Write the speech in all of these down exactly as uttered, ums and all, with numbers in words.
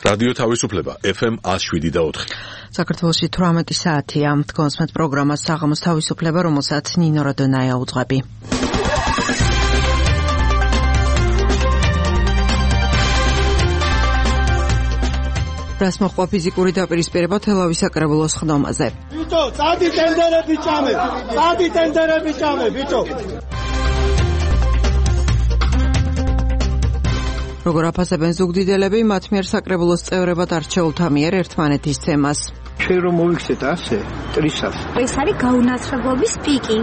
რადიო თავისუფლება ეფ ემ one oh seven და four. საქართველოში თვრამეტი საათია. Თქვენს პროგრამას საღამოს თავისუფლება, რომელსაც ნინო როდონაია უძღვები. რას მოხდა ფიზიკური დაპირისპირება თელავის საკრებულოს ხდომაზე? ბიჭო, წადი ტენდერები ჭამე. წადი ტენდერები ჭამე, ბიჭო. როგორ აფასებენ ზუგდიდელები მათ მიერ საკრებულოს წევრებად არჩეულთა მიერ ერთმანეთის ცემას? ჩვენ რომ მოვიქცეთ ასე, ტრისას. ეს არის გაუნაცვლობის პიკი.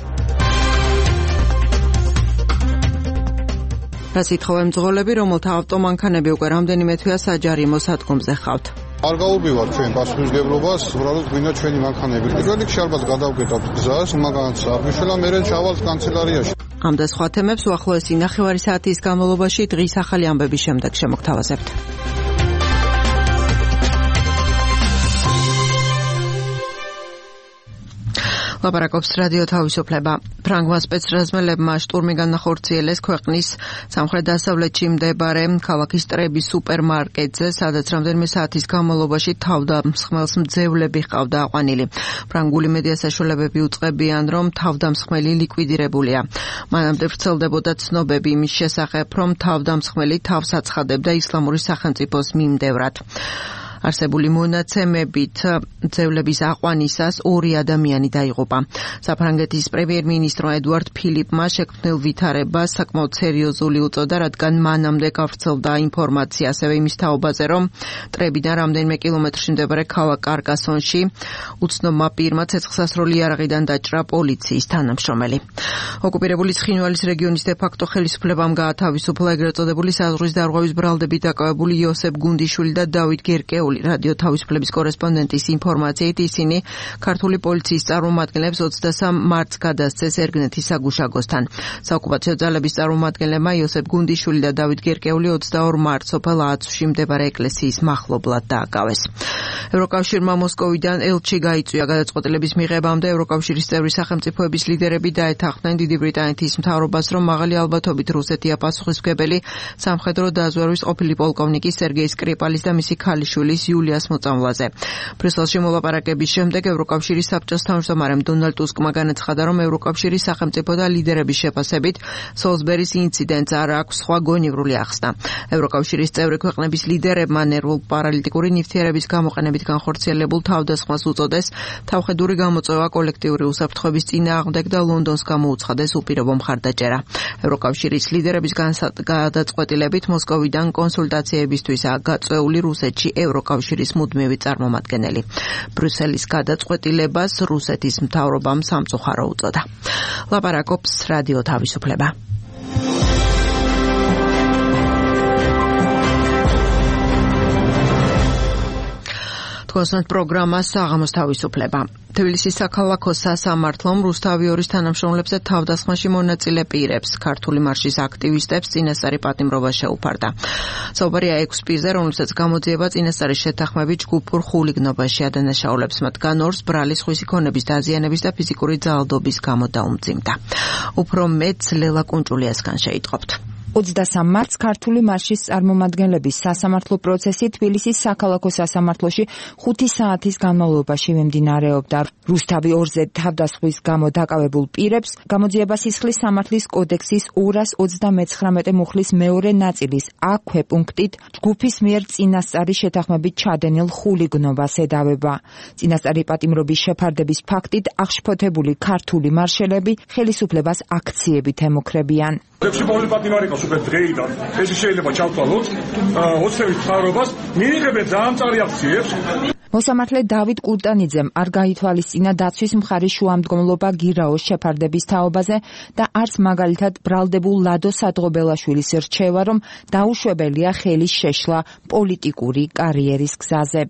რას ითხოვენ მძღოლები, რომელთა ავტომანქანები უკვე რამდენიმე თვეა საჯარიმო სადგომზე ხავთ? არ გაუღვივართ ჩვენ პასუხისმგებლობას, უბრალოდ გვინდა ჩვენი მანქანები. პირველ რიგში ალბათ გადავკეტავთ გზას, მაგანაც აღნიშნულა მერე ჩავალთ კანცელარიაში. ამ და სხვა თემებს უახლოესი ნახევარი საათის განმავლობაში დღის ახალი ამბების შემდეგ შემოგთავაზებთ. ლაპარაკობს რადიო თავისუფლება. ფრანგმა სპეცრაზმელებმა შტურმი განახორციელეს ქვეყნის სამხრეთ-დასავლეთში მდებარე ქალაქის ტრების სუპერმარკეტზე, სადაც რამდენიმე საათის განმავლობაში თავდამსხმელს მძევლები ჰყავდა აყვანილი. ფრანგული მედია საშუალებები უწყებიან, რომ თავდამსხმელი ლიკვიდირებულია. მანამდე ვრცელდებოდა ცნობები იმის შესახებ, რომ თავდამსხმელი თავს აცხადებდა ისლამური სახელმწიფოს მიმდევრად. არსებული მონაცემებით მძევლების აყვანისას ორი ადამიანი დაიღუპა. საფრანგეთის პრემიერ-მინისტრმა ედუარდ ფილიპმა შექმნილ ვითარებას საკმაოდ სერიოზული უწოდა, რადგან მანამდე გავრცელდა ინფორმაცია ასევე იმის თაობაზე, რომ ტრებიდან რამდენიმე კილომეტრში მდებარე ქალაქ კარკასონში უცნობმა პირმა ცეცხლსასროლი იარაღიდან დაჭრა პოლიციის თანამშრომელი. ოკუპირებული ცხინვალის რეგიონის დე-ფაქტო ხელისუფლებამ გაათავისუფლა ეგრეთ წოდებული საზღვრის დარღვევის ბრალდებით დაკავებული იოსებ გუნდიშვილი და დავით გერკეული. რადიო თავისუფლების კორესპონდენტის ინფორმაციით ისინი ქართული პოლიციის წარმომადგენლებს ოცდასამ მარტს გადასცეს ერგნეთის საგუშაგოსთან. საოკუპაციო ძალების წარმომადგენლებმა იოსებ გუნდიშვილი და დავით გერკეული ოცდაორ მარტს სოფელ ააცვში მდებარე ეკლესიის მახლობლად დააკავეს. ევროკავშირმა მოსკოვიდან ელჩი გაიწვია. გადაწყვეტილების მიღებამდე ევროკავშირის წევრი სახელმწიფოების ლიდერები დაეთანხმნენ დიდი ბრიტანეთის მთავრობას, რომ მაღალი ალბათობით რუსეთია პასუხისმგებელი სამხედრო დაზვერვის ყოფილი პოლკოვნიკი სერგეი სკრიპალის და მისი ქალიშვილის იულიას მოწამვლაზე. ბრიუსელში მოლაპარაკების შემდეგ ევროკავშირის საბჭოს თავმჯდომარემ დონალდ ტუსკმა განაცხადა, რომ ევროკავშირის სახელმწიფო და ლიდერების შეფასებით სოლსბერის ინციდენტს არ აქვს სხვა გონივრული ახსნა. ევროკავშირის წევრი ქვეყნების ლიდერებმა ნერვულ პარალიტიკური ნივთიერების გამოყენებით განხორციელებულ თავდასხმას უწოდეს თავხედური გამოწვევა კოლექტიური უსაფრთხოების წინააღმდეგ და ლონდონს გამოუცხადეს უპირობო მხარდაჭერა. ევროკავშირის ლიდერების გადაწყვეტილებით მოსკოვიდან კონსულტაციებისთვისაა გაწეული რუსეთში ევროკავშირის მუდმივი წარმომადგენელი. ბრიუსელის გადაწყვეტილებას რუსეთის მთავრობამ სამწუხარო უწოდა. ლაპარაკობს რადიო თავისუფლება. კონსერტ პროგრამა საღამოს თავისუფლება. თბილისის საქალაქო სასამართლომ რუსთავი ორის თანამშრომლებზე თავდასხმაში მონაწილე პირებს, ქართული მარშის აქტივისტებს წინასწარი პატიმრობა შეუფარდა. საუბარია ექვს პირზე, რომლებსაც გამოძიება წინასწარი შეთანხმებით ჯგუფურ ხულიგნობაში ადანაშაულებს, მათგან ორს ბრალის სხვისი ქონების დაზიანების და ფიზიკური ძალადობის გამო დაუმძიმდა. უფრო მეტს ლელა კუნჭულიასგან შეიტყობთ. ოცდასამ მარტს ქართული მარშის წარმომადგენლების სასამართლო პროცესი თბილისის საქალაქო სასამართლოში ხუთი საათის განმავლობაში მიმდინარეობდა. რუსთავი ორზე თავდასხმის გამო დაკავებულ პირებს გამოძიება სისხლის სამართლის კოდექსის ორას ოცდამეცხრამეტე მუხლის მეორე ნაწილის ა ქვეპუნქტით ჯგუფის მიერ წინასწარი შეთანხმებით ჩადენილ ხულიგნობას ედავება. წინასწარი პატიმრობის შეფარდების ფაქტით აღშფოთებული ქართული მარშელები ხელისუფლებას აქციებით ემუქრებიან. Ექვსი პატიმარი იყო უკვე დღეიდან. ეს შეიძლება ჩავთვალოთ ოცნების მთავრობას მიიღებენ ძალიან მწარი აქციებს. მოსამართლე დავით კურტანიძემ არ გაითვალისწინა დაცვის მხარის შუამდგომლობა გირაოს შეფარდების თაობაზე და არც მაგალითად ბრალდებულ ლადო სადღობელაშვილის რჩევა, რომ დაუშვებელია ხელის შეშლა პოლიტიკური კარიერის გზაზე.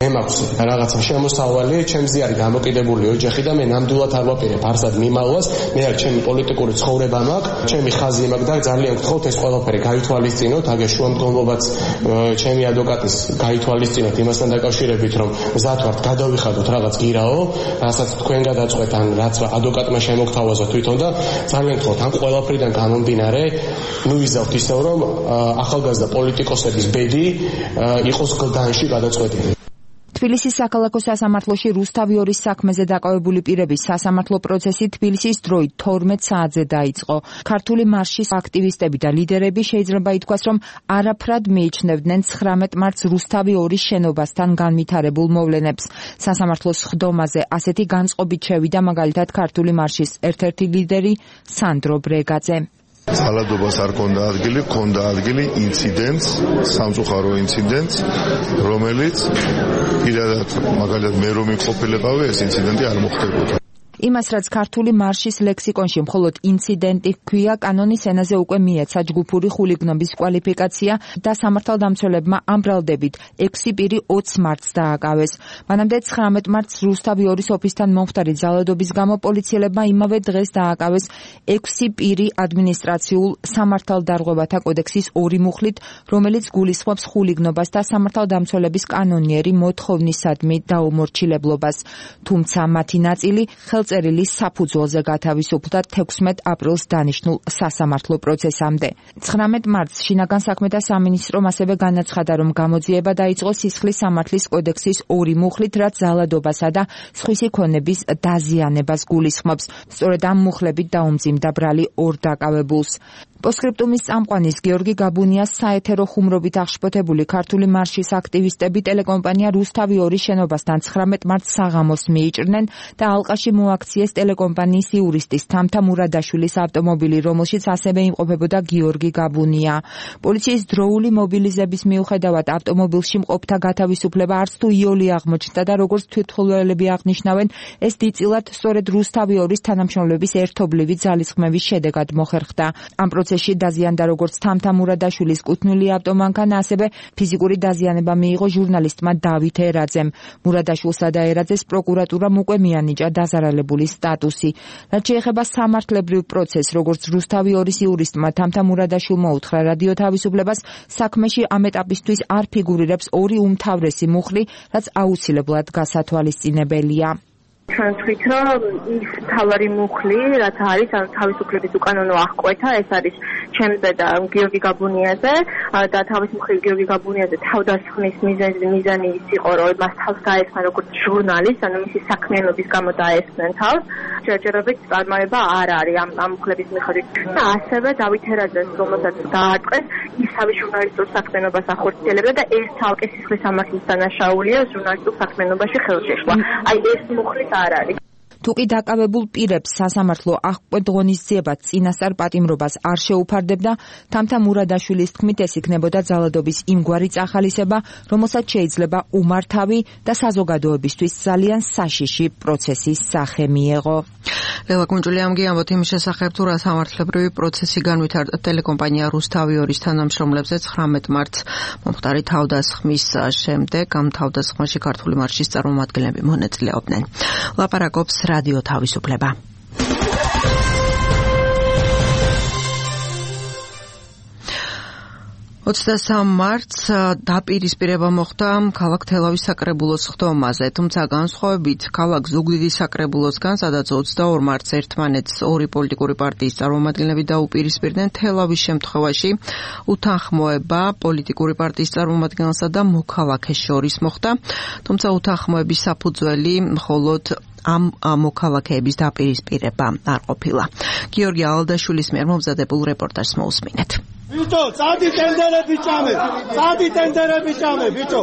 მე მაქვს რაღაცა შემოსავალი, ჩემზე არის გამოკიდებული ოჯახი და მე ნამდვილად არ ვაპირებ არსად მიმალვას, მე არ ჩემი პოლიტიკური ცხოვრება მაქვს, ჩემი ხაზი მაქვს და ძალიან გთხოვთ ეს ყველაფერი გაითვალისწინოთ, აგერ შუამდგომლობაც ჩემი ადვოკატის გაითვალისწინოთ იმასთან დაკავშირებით, რომ მზად ვართ გადავიხადოთ რაღაც გირაო, რასაც თქვენ გადაწყვეტ ან რაც ადვოკატმა შემოგთავაზა თვითონ და ძალიან გთხოვთ ამ ყველაფრიდან გამომდინარე, მივიზავთ ისევ რომ ახალგაზრდა პოლიტიკოსების ბედი იყოს გლდანში გადაწყვეტილი. თბილისის საქალაქო სასამართლოში რუსთავი ორის საქმეზე დაკავებული პირების სასამართლო პროცესი თბილისის დროით თორმეტ საათზე დაიწყო. ქართული მარშის აქტივისტები და ლიდერები შეიძლება ითქვას, რომ არაფრად მიიჩნევდნენ ცხრამეტ მარტს რუსთავი ორის შენობასთან განვითარებულ მოვლენებს. სასამართლოს ხდომაზე ასეთი განწყობით შევიდა მაგალითად ქართული მარშის ერთ-ერთი ლიდერი სანდრო ბრეგაძე. ძალადობას არ ქონდა ადგილი, ქონდა ადგილი ინციდენტს, სამწუხარო ინციდენტს, რომელიც პირადად მაგალითად მე რომ მყოფილიყავი, ეს ინციდენტი არ მოხდებოდა. იმას, რაც ქართული მარშის ლექსიკონში მხოლოდ ინციდენტი ჰქვია, კანონის ენაზე უკვე მიეცა ჯგუფური ხულიგნობის კვალიფიკაცია და სამართალდამცველებმა ამ ბრალდებით ექვსი პირი ოცს მარტს დააკავეს. მანამდე ცხრამეტ მარტს რუსთავი ორის ოფისთან მომხდარი ძალადობის გამო პოლიციელებმა იმავე დღეს დააკავეს ექვსი პირი ადმინისტრაციულ სამართალდარღვევათა კოდექსის ორი მუხლით, რომელიც გულისხმობს ხულიგნობას და სამართალდამცველების კანონიერი მოთხოვნისადმი დაუმორჩილებლობას. თუმცა მათი ნაწილი ხელწერილი საფუძველზე გათავისუფლდა თექვსმეტ აპრილს დანიშნულ სასამართლო პროცესამდე. ცხრამეტ მარტს შინაგან საქმეთა სამინისტრომ ასევე განაცხადა, რომ გამოძიება დაიწყო სისხლის სამართლის კოდექსის ორი მუხლით, რაც ძალადობასა და სხვისი ქონების დაზიანებას გულისხმობს. სწორედ ამ მუხლებით დაუმძიმდა ბრალი ორ დაკავებულს. პოსტსკრიპტუმის წამყვანის გიორგი გაბუნიას საეთერო ხუმრობით აღშფოთებული ქართული მარშის აქტივისტები ტელეკომპანია რუსთავი ორის შენობასთან ცხრამეტ მარტს საღამოს მიიჭრნენ და ალყაში მოაქციეს ტელეკომპანიის იურისტის თამთა მურადაშვილის ავტომობილი, რომელშიც ასევე იმყოფებოდა გიორგი გაბუნია. პოლიციის დროული მობილიზების მიუხედავად ავტომობილში მყოფთა გათავისუფლება არც თუ იოლი აღმოჩნდა და როგორც თვითმხილველები აღნიშნავენ, ეს დიდწილად სწორედ რუსთავი ორის თანამშრომლების ერთობლივი ძალისხმევის შედეგად მოხერხდა. ამ პროცესში დაზიანდა როგორც თამთა მურადაშვილის კუთვნილი ავტომანქანა, ასევე ფიზიკური დაზიანება მიიღო ჟურნალისტმა დავით ერაძემ. მურადაშვილსა და ერაძეს პროკურატურამ უკვე მიანიჭა დაზარალებული სტატუსი. რაც შეეხება სამართლებრივ პროცესს, როგორც რუსთავი ორის იურისტმა თამთა მურადაშვილმა უთხრა რადიო თავისუფლებას, საქმეში ამ ეტაპისთვის არ ფიგურირებს ორი უმთავრესი მუხლი, რაც აუცილებლად გასათვალისწინებელია. ჩვენ ვთქვით, რომ ის თავარი მუხლი, რაც არის ან თავისუფლების უკანონო აღკვეთა, ეს არის ჩემზე და გიორგი გაბუნიაზე და თავის მხრივ გიორგი გაბუნიაზე თავდასხმის მიზანი მიზანი ის იყო, რომ მას თავს დაესხნენ როგორც ჟურნალისტს, ანუ მისი საქმიანობის გამო დაესხნენ თავს. ჯერჯერობით წარმოება არ არის ამ ამ მუხლების მიხედვით. და ასევე დავით ერაძეს, რომელსაც დაარტყეს, ის თავის ჟურნალისტურ საქმიანობას ახორციელებდა და ეს ცალკე სისხლის სამართლის დანაშაულია ჟურნალისტურ საქმიანობაში ხელშეშლა. აი ეს მუხლი არ არის. თუკი დაკავებულ პირებს სასამართლო აღკვეთ ღონისძიებად წინასწარ პატიმრობას არ შეუფარდებდა, თამთა მურადაშვილის თქმით ეს იქნებოდა ძალადობის იმგვარი წახალისება, რომელსაც შეიძლება უმართავი და საზოგადოებისთვის ძალიან საშიში პროცესის სახე მიეღო. ლელა კუნჯულიამგი ამბობთ იმის შესახებ, თუ რა სამართლებრივი პროცესი განვითარდა ტელეკომპანია რუსთავი ორის თანამშრომლებზე ცხრამეტ მარტს მომხდარი თავდასხმის შემდეგ. ამ თავდასხმაში ქართული მარშის წარმომადგენლები მონაწილეობდნენ. ლაპარაკობს რადიო თავისუფლება. ოცდასამ მარტს დაპირისპირება მოხდა ქალაქ თელავის საკრებულოს ხდომაზე, თუმცა განსხვავებით ქალაქ ზუგდიდის საკრებულოსგან, სადაც ოცდაორ მარტს ერთმანეთს ორი პოლიტიკური პარტიის წარმომადგენლები დაუპირისპირდნენ, თელავის შემთხვევაში უთანხმოება პოლიტიკური პარტიის წარმომადგენელსა და მოქალაქეს შორის მოხდა, თუმცა უთანხმოების საფუძველი მხოლოდ ამ მოქალაქეების დაპირისპირება არ ყოფილა. გიორგი ალდაშვილის მიერ მომზადებულ რეპორტაჟს მოусმინეთ. ბიჭო, წადი ტენდერები ჭამე. წადი ტენდერები ჭამე, ბიჭო.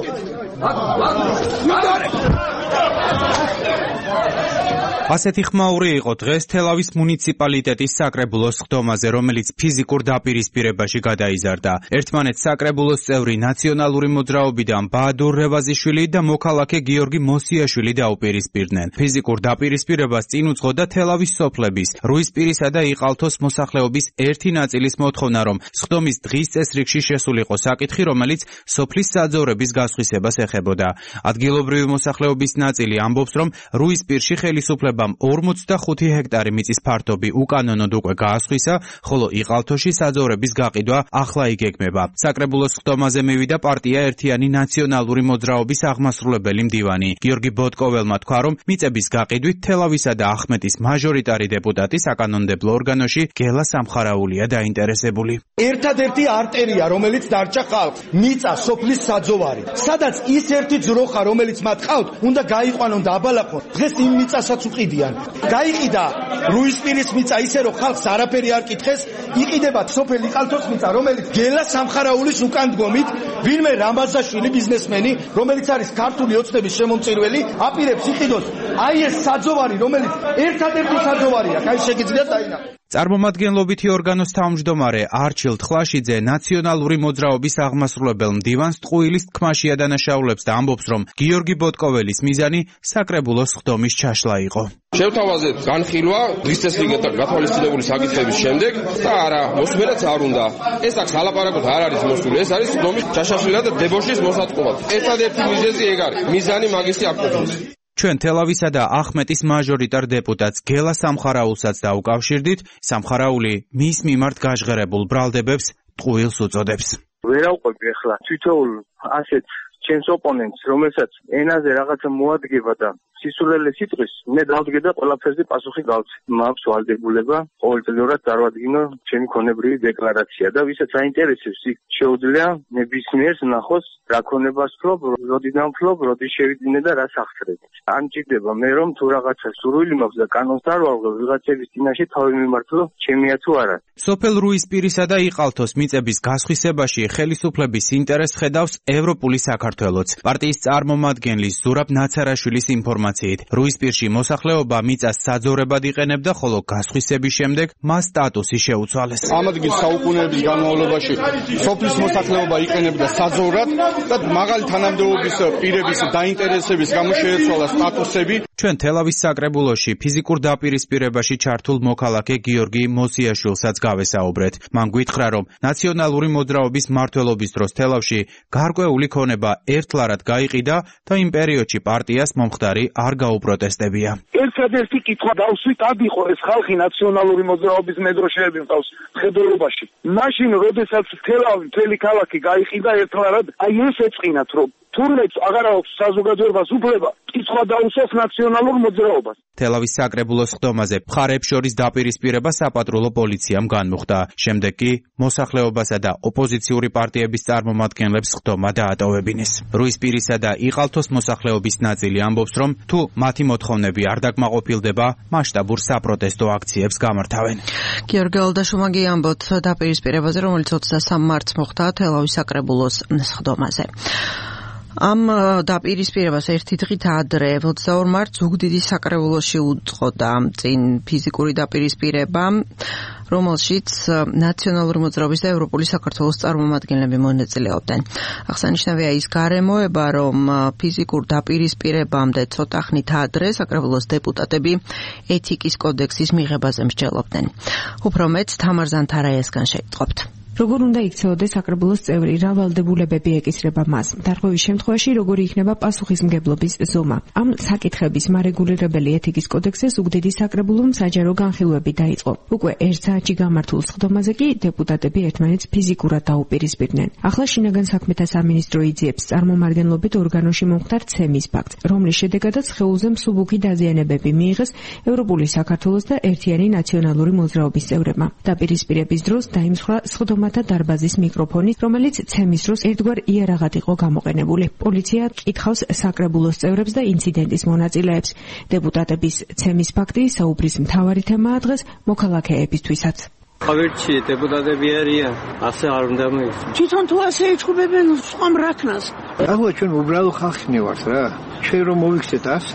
ასეთი ხმაური იყო დღეს თელავის მუნიციპალიტეტის საკრებულოს სხდომაზე, რომელიც ფიზიკურ დაპირისპირებაში გადაიზარდა. ერთმანეთს საკრებულოს წევრი ნაციონალური მოძრაობიდან ბაადურ რევაზიშვილი და მოქალაქე გიორგი მოსიაშვილი დაუპირისპირდნენ. ფიზიკურ დაპირისპირებას წინ უძღოდა თელავის სოფლების, რუისპირისა და იყალთოს მოსახლეობის ერთი ნაწილის მოთხოვნა, რომ სხდომის დღის წესრიგში შესულიყო საკითხი, რომელიც სოფლის საძოვრების გასხვისებას ეხებოდა. ადგილობრივი მოსახლეობის ნაწილი ამბობს, რომ რუისპირში ხელისუფლებამ ორმოცდახუთი ჰექტარი მიწის ფართობი უკანონოდ უკვე გაასხვისა, ხოლო იყალთოში საძოვრების გაყიდვა ახლა იგეგმება. საკრებულოს სხდომაზე მივიდა პარტია ერთიანი ნაციონალური მოძრაობის აღმასრულებელი მდივანი. გიორგი ბოტკოველმა თქვა, რომ მიწების გაყიდვით თელავისა და ახმეტის მაჟორიტარი დეპუტატი საკანონმდებლო ორგანოში გელა სამხარაულია დაინტერესებული. ერთადერთი არტერია, რომელიც დარჩა ხალხს, მიწა სოფლის საძოვარი. სადაც ის ერთი ძროხა, რომელიც მათ ყავთ, უნდა გაიყვანონ და აბალახონ. დღეს იმ მიწასაც უყიდიან. გაიყიდა რუისპირის მიწა ისე, რომ ხალხს არაფერი არ კითხეს, იყიდება სოფელი იყალთოს მიწა, რომელიც გელა სამხარაულის უკან დგომით, ვინმე რამაზაშვილი ბიზნესმენი, რომელიც არის ქართული ოცნების შემომწირველი, აპირებს იყიდოს აი ეს საძოვარი, რომელიც ერთადერთი საძოვარია, კაი შეგიძლიათ დაინახოთ. წარმომადგენლობითი ორგანოს თავმჯდომარე არჩილ თხლაშიძე ნაციონალური მოძრაობის აღმასრულებელ მდივანს ტყუილის თქმაში ადანაშაულებს და ამბობს, რომ გიორგი ბოტკოველის მიზანი საკრებულოს სხდომის ჩაშლა იყო. შევთავაზეთ განხილვა დღის წესრიგთან გათვალისწინებული საკითხების შემდეგ და არა მოსმენაც არ უნდა. ეს აქ სალაპარაკოდ არ არის მოსული, ეს არის სხდომის ჩაშაშლა და დებოშის მოსატყუება. ერთადერთი მიზეზი ეგ არის. მიზანი მაგისი აქ ყოფნის. ჩვენ თელავისა და ახმეტის მაჟორიტარ დეპუტატს გელა სამხარაულსაც დაუკავშირდით, სამხარაული მის მიმართ გაჟღერებულ ბრალდებებს ტყუილს უწოდებს. ვერავყვები ახლა თვითოულ ასეთ ჩემს ოპონენტს, რომელსაც ენაზე რაღაცა მოადგება და სისულელე სიტყვის, მე დავდგე და ყველაფერზე პასუხი გავცე. მაქვს ვალდებულება ყოველწლიურად წარვადგინო ჩემი ქონებრივი დეკლარაცია და ვისაც აინტერესებს, იქ შეუძლია ნებისმიერს ნახოს რა ქონებას ფლობ, როდიდან ფლობ, როდი შევიძინე და რას ახსრები. ან ჭირდება მე რომ თუ რაღაცა სურვილი მაქვს და კანონს არ ვარღვევ, ვიღაცების წინაშე თავი მიმართლო, ჩემია თუ არა. სოფელ რუისპირისა და იყალთოს მიწების გასხვისებაში ხელისუფლების ინტერესს ხედავს ევროპული საქართველოც. პარტიის წარმომადგენლის ზურაბ ნაცარაშვილის ინფორმაციით, რუისპირში მოსახლეობა მიწას საძოვრებად იყენებდა, ხოლო გასხვისების შემდეგ მას სტატუსი შეუცვალეს. ამ ადგილ საუკუნეების განმავლობაში სოფლის მოსახლეობა იყენებდა საძოვრად და მაღალი თანამდებობის პირების დაინტერესების გამო შეეცვალა სტატუსები. ჩვენ თელავის საკრებულოში ფიზიკურ დაპირისპირებაში ჩართულ მოქალაქე გიორგი მოსიაშვილსაც გავესაუბრეთ. მან გითხრა, რომ ნაციონალური მოძრაობის მმართველობის დროს თელავში გარკვეული ქონება ერთლარად გაიყიდა და იმ პერიოდში პარტიას მომხდარი არ გაუპროტესტებია. ერთადერთი კითხვა დავსვით, ad იყო ეს ხალხი ნაციონალური მოძრაობის მედროშეები მყავს მხედველობაში. მაშინ, როდესაც თელავი მთელი ქალაქი გაიყიდა ერთლარად, აი ეს ეწყინათ, რომ თურმეც აღარ აქვს საზოგადოებას უფლება კითხვა დაუსვას ნაციონალურ მოძრაობას. თელავის საკრებულოს სხდომაზე მხარეებს შორის დაპირისპირება საპატრულო პოლიციამ განმუხტა. შემდეგ კი მოსახლეობასა და ოპოზიციური პარტიების წარმომადგენლებს სხდომა დაატოვებინეს. რუისპირისა და იყალთოს მოსახლეობის ნაწილი ამბობს, რომ თუ მათი მოთხოვნები არ დაკმაყოფილდება, მასშტაბურ საპროტესტო აქციებს გამართავენ. გიორგი ალდაშოვმა ამბობს დაპირისპირებაზე, რომელიც ოცდასამ მარტს მოხდა თელავის საკრებულოს სხდომაზე. ამ დაპირისპირებას ერთი დღით ადრე ოცდაორ მარტს ზუგდიდის საკრებულოში უძღოდა წინ ფიზიკური დაპირისპირება, რომელშიც ნაციონალური მოძრაობის და ევროპული საქართველოს წარმომადგენლები მონაწილეობდნენ. აღსანიშნავია ის გარემოება, რომ ფიზიკურ დაპირისპირებამდე ცოტა ხნით ადრე საკრებულოს დეპუტატები ეთიკის კოდექსის მიღებაზე მსჯელობდნენ. უფრო მეტ თამარ ზანთარაიასგან შეიტყობთ. როგორ უნდა იქცეოდეს საკრებულოს წევრი, რა ვალდებულებები ეკისრება მას, დარღვევის შემთხვევაში როგორი იქნება პასუხისმგებლობის ზომა. ამ საკითხების მარეგულირებელი ეთიკის კოდექსზე ზუგდიდის საკრებულომ საჯარო განხილვები დაიწყო. უკვე ერთ საათში გამართულ სხდომაზე კი დეპუტატები ერთმანეთს ფიზიკურად დაუპირისპირდნენ. ახლა შინაგან საქმეთა სამინისტრო იძიებს წარმომადგენლობით ორგანოში მომხდარ ცემის ფაქტს, რომლის შედეგადაც სხეულზე მსუბუქი დაზიანებები მიიღეს ევროპული საქართველოს და ერთიანი ნაციონალური მოძრაობის წევრებმა. დაპირისპირების დროს დაიმსხვრა სხდომა და დარბაზის მიკროფონი, რომელიც ცემის დროს ერთგვარ იარაღად იყო გამოყენებული. პოლიცია კითხავს საკრებულოს წევრებს და ინციდენტის მონაწილეებს. დეპუტატების ცემის ფაქტი საუბრის მთავარი თემაა დღეს მოქალაქეებისთვისაც. ავერჩი დეპუტატები არიან, ასე არ უნდა მოიქცნენ. თვითონ თუ ასე ეთქუბებენ სხვა მრაქნას. ახლა ჩვენ უბრალო ხალხი ვართ რა. ჩვენ რომ მოვიქცეთ ასე,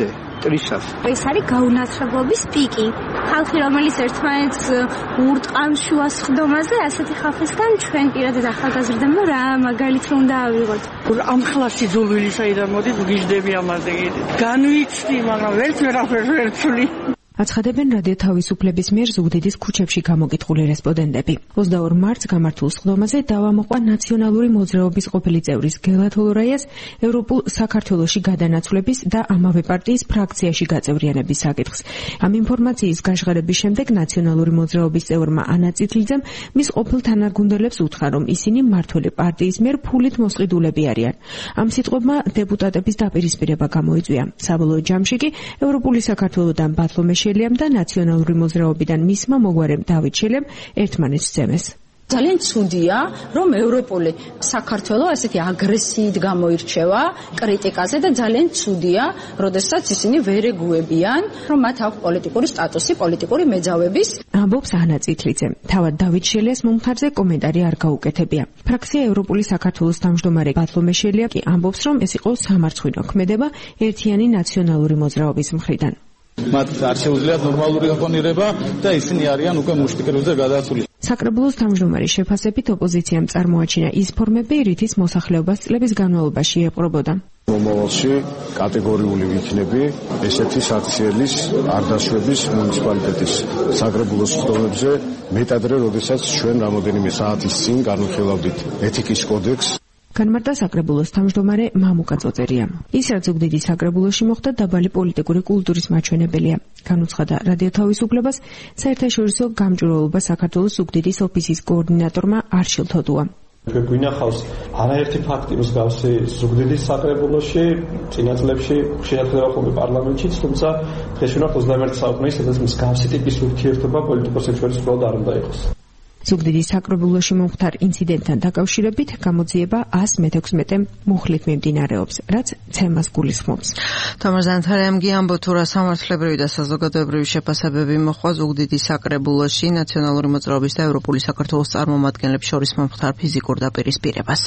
ტრისას. ეს არის გაუნათრებლობის პიკი. ხალხი, რომელიც ერთმანეთს ურტყამს შუა სხდომაზე, ასეთი ხალხისგან ჩვენ პირადად ახალგაზრდებმა რა მაგალითი უნდა ავიღოთ. ამ ხლასი ძულვილი საიდან მოდის გიждები ამაზე კიდე. განვიცდი, მაგრამ ვერც ვერაფერს ვერ ვცვლი. აცხადებენ რადიო თავისუფლების მიერ ზუგდიდის ქუჩებში გამოკითხული რესპონდენტები. ოცდაორ მარტს გამართულ სხდომაზე დავამოყვა ნაციონალური მოძრაობის ყოფილი წევრის გელა თოლორაიას ევროპულ საქართველოში გადანაცვლების და ამავე პარტიის ფრაქციაში გაწევრიანების საკითხს. ამ ინფორმაციის გაშღერების შემდეგ ნაციონალური მოძრაობის წევრმა ანა წითლიძემ მის ყოფილ თანაგუნდელებს უთხრა, რომ ისინი მმართველი პარტიის მიერ ფულით მოსყიდულები არიან. ამ სიტყვებმა დეპუტატების დაპირისპირება გამოიწვია. საბოლოო ჯამში კი ევროპული საქართველოდან ბათლომეში შელიამ და ნაციონალური მოძრაობიდან მისმა მოგვარემ დავით შელემ ერთმანეთს ძემეს. ძალიან ცუდია, რომ ევროპული საქართველო ასეთი აგრესიით გამოირჩევა კრიტიკაზე და ძალიან ცუდია, როდესაც ისინი ვერ ეგუებიან, რომ მათ აქვს პოლიტიკური სტატუსი, პოლიტიკური მეძავების. ამბობს ანა წითლიძე. თავად დავით შელიას მომხარზე კომენტარი არ გაუკეთებია. ფრაქცია ევროპული საქართველოს თავმჯდომარე ბათლომე შელია კი ამბობს, რომ ეს იყო სამარცხვინო ქმედება ერთიანი ნაციონალური მოძრაობის მხრიდან. მათ არ შეუძლიათ ნორმალური გაკონირება და ისინი არიან უკვე მუშტიკებზე გადასული. საკრებულოს თავმჯდომარის შეფასებით ოპოზიციამ წარმოაჩინა ის ფორმები, რითიც მოსახლეობას წლების განმავლობაში ეპყრობოდა. მომავალში კატეგორიული ვიქნები ესეთი საქციელის არდაშვების მუნიციპალიტეტის საკრებულოს სხდომებზე მეტადრე, როდესაც ჩვენ რამოდენიმე საათის წინ განვიხილავდით ეთიკის კოდექსს. განმარტა საკრებულოს თავმჯდომარე მამუკა წოწერია. ის რაც ზუგდიდის საკრებულოში მოხდა დაბალი პოლიტიკური კულტურის მაჩვენებელია. განუცხადა რადიო თავისუფლებას საერთაშორისო გამჭვირვალობა საქართველოს ზუგდიდის ოფისის კოორდინატორმა არჩილ თოდუა. ჩვენ გვინახავს არაერთი ფაქტი მსგავსი ზუგდიდის საკრებულოში, წინა წლებში ხშირად ხდება პარლამენტშიც, თუმცა დღეს ვინახავთ ოცდამეერთე საუკუნეში, სადაც მსგავსი ტიპის ურთიერთობა პოლიტიკოსებს შორის უბრალოდ არ უნდა იყოს. ზუგდიდის საკრებულოში მომხდარ ინციდენტთან დაკავშირებით გამოძიება ას მეთექვსმეტე მუხლით მიმდინარეობს, რაც ცემას გულისხმობს. თამარ ზანთარიამ გიამბო თუ რა სამართლებრივი და საზოგადოებრივი შეფასებები მოხდა ზუგდიდის საკრებულოში ნაციონალური მოძრაობის და ევროპული საქართველოს წარმომადგენლებს შორის მომხდარ ფიზიკურ დაპირისპირებას.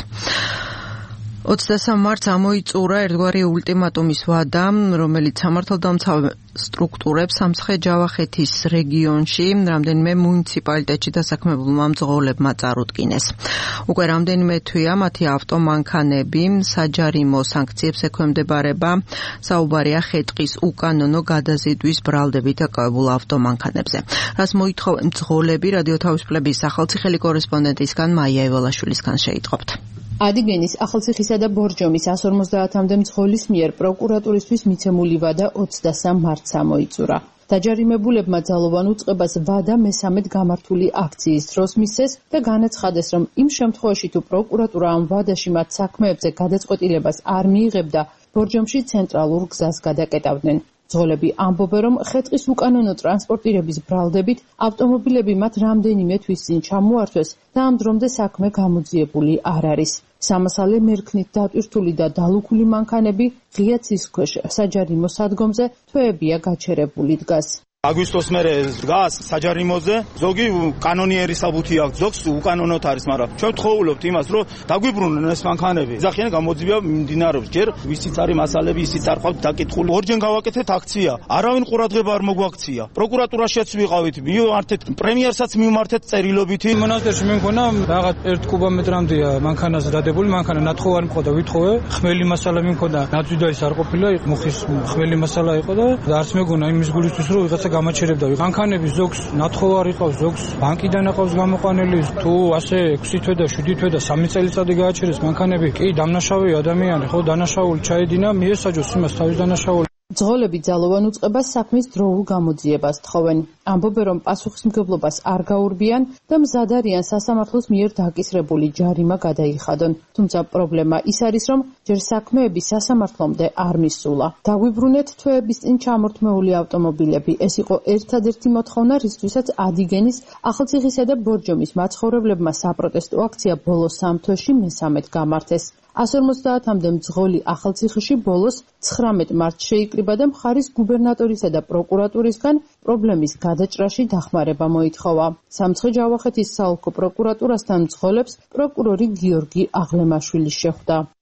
ოცდასამ მარტს ამოიწურა ერთგვარი ულტიმატუმის ვადა, რომელიც სამართალდამცავ სტრუქტურებს სამცხე-ჯავახეთის რეგიონში რამდენიმე მუნიციპალიტეტში დასაქმებულმა მძღოლებმა წარუდგინეს. უკვე რამდენიმე თვეა მათი ავტომანქანები საჯარიმო სანქციებს ექვემდებარება. საუბარია ხე-ტყის უკანონო გადაზიდვის ბრალდებით დაკავებულ ავტომანქანებზე. რაც მოითხოვენ მძღოლები რადიო თავისუფლების ახალციხელი კორესპონდენტისგან მაია ევალაშვილისგან შეიტყობთ. ადიგენის ახალციხისა და ბორჯომის εκατს ორმოცდაათამდე მძღოლის მიერ პროკურატურისთვის მიცემული ვადა ოცდასამ მარტს ამოიწურა. დაჯარიმებულებმა ძალოვან უწყებას ვადა მესამედ გამართული აქციის დროს მისცეს და განაცხადეს, რომ იმ შემთხვევაში თუ პროკურატურა ამ ვადაში მათ საქმეებზე გადაწყვეტილებას არ მიიღებდა, ბორჯომში ცენტრალურ გზას გადაკეტავდნენ. მძღოლები ამბობენ, რომ ხე-ტყის უკანონო ტრანსპორტირების ბრალდებით ავტომობილები მათ რამდენიმე თვის წინ ჩამოართვეს და ამ დრომდე საქმე გამოძიებული არ არის. სამასალე მერქნით დატვირთული და დალუქული მანქანები ღია ცის ქვეშ საჯარიმო სადგომზე თვეებია გაჩერებული დგას. აგვისტოს მერე დგას საჯარიმოზე, ზოგი კანონიერი საბუთი აქვს, ზოგს უკანონოთ არის, მაგრამ ჩვენ ვთხოვულობთ იმას, რომ დაგვიბრუნონ ეს მანქანები. ძახიან გამოძიება მიმდინარეობს, ჯერ ვისიც არის მასალები, ისიც არ ყავთ დაკითხული. ორჯერ გავაკეთეთ აქცია, არავინ ყურადღება არ მოგვაქცია. პროკურატურაშიც ვიყავით, მივმართეთ, პრემიერსაც მივმართეთ წერილობითი. მონასტერში მე მქონა რაღაც ერთ კუბომეტრამდეა მანქანაზე დადებული, მანქანა ნათხოვარი მქონდა, ვითხოვე, ხმელი მასალა მიმქონდა, ნაძვი და ის არ ყოფილა, მუხის ხმელი მასალა იყო და არც მეგონა იმის გულისთვის, რომ ვიღაცა გამაჩერებდა. მანქანები ზოგს ნათხოვარი ყავს, ზოგს ბანკიდან აყავს გამოყვანილი. თუ ასე ექვსი თვე და შვიდი თვე და სამი წელიწადი გააჩერეს მანქანები, კი დამნაშავე ადამიანი, ხო, დანაშაული ჩაედინა, მიესაჯოს იმას თავის დანაშაული. მძღოლები ძალოვან უწყებას საქმის დროულ გამოძიებას თხოვენ. ამბობენ, რომ პასუხისმგებლობას არ გაურბიან და მზად არიან სასამართლოს მიერ დაკისრებული ჯარიმა გადაიხადონ. თუმცა პრობლემა ის არის, რომ ჯერ საქმეები სასამართლომდე არ მისულა. დაგვიბრუნეთ თვეების წინ ჩამორთმეული ავტომობილები. ეს იყო ერთადერთი მოთხოვნა, რისთვისაც ადიგენის, ახალციხისა და ბორჯომის მაცხოვრებლებმა საპროტესტო აქცია ბოლო სამ თვეში მესამედ გამართეს. εκατს ორმოცდაათამდე მძღოლი ახალციხეში ბოლოს ცხრამეტ მარტს შეიკრიბა და მხარის გუბერნატორისა და პროკურატურისგან პრობლემის გადაჭრაში დახმარება მოითხოვა. სამცხე-ჯავახეთის საოლქო პროკურატურასთან მძღოლებს პროკურორი გიორგი აღლემაშვილი შეხვდა.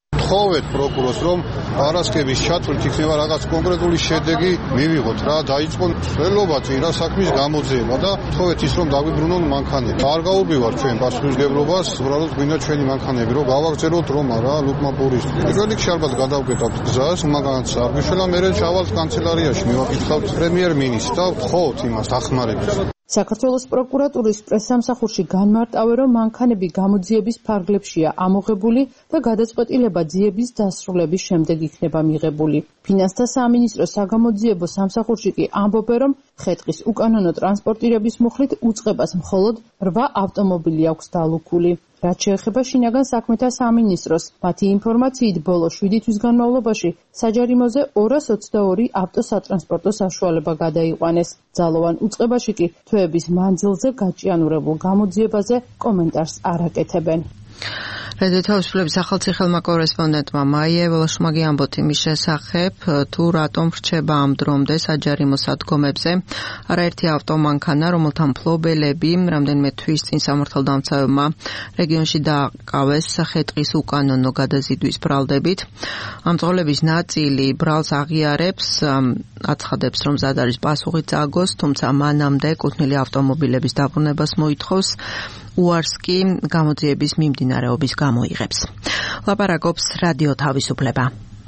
თხოვეთ პროკურორს, რომ არასკების ჩათვლით იქნება რაღაც კონკრეტული შედეგი მივიღოთ რა, დაიწყონ ცვლილობა წირა საქმის გამოძიება და თხოვეთ ის რომ დაგვიბრუნონ მანქანები. არ გაურბივარ ჩვენ პასუხისმგებლობას, უბრალოდ გვინდა ჩვენი მანქანები, რომ გავაგზავნოთ რომ არა ლუკმა პურის. პირველ რიგში ალბათ გადავკეტავთ გზას, მაგანაც აღვიშელა, მერე ჩავალთ კანცელარიაში, მივაკითხავთ პრემიერ-მინისტრს და ვთხოვოთ იმას დახმარებას. საქართველოს პროკურატურის პრესსამსახურში განმარტავენ, რომ მანქანები გამოძიების ფარგლებშია ამოღებული და გადაწყვეტილება ძიების დასრულების შემდეგ იქნება მიღებული. ფინანსთა სამინისტროს საგამოძიებო სამსახურში კი ამბობენ, რომ ხე-ტყის უკანონო ტრანსპორტირების მუხლით უწყებას მხოლოდ რვა ავტომობილი აქვს დალუქული. რაც შეეხება შინაგან საქმეთა სამინისტროს, მათი ინფორმაციით ბოლო შვიდი თვის განმავლობაში საჯარიმოზე ორას ოცდაორი ავტოსატრანსპორტო საშუალება გადაიყვანეს. ძალოვან უწყებაში კი თვეების მანძილზე გაჭიანურებულ გამოძიებაზე კომენტარს არ აკეთებენ. რადიო თავისუფლების ახალციხელმა კორესპონდენტმა მაია ველაშმაგი ამბობთ იმის შესახებ, თუ რატომ რჩება ამ დრომდე საჯარიმო სადგომებზე არაერთი ავტომანქანა, რომელთა მფლობელები რამდენიმე თვის წინ სამართალდამცავებმა რეგიონში დააკავეს ხე-ტყის უკანონო გადაზიდვის ბრალდებით. ამ წოლების ნაწილი ბრალს აღიარებს, აცხადებს, რომ მზად არის პასუხი წააგოს, თუმცა მანამდე კუთვნილი ავტომობილების დაბრუნებას მოითხოვს. უარს კი გამოძიების მიმდინარეობის გამოიღებს. ლაპარაკობს რადიო თავისუფლება.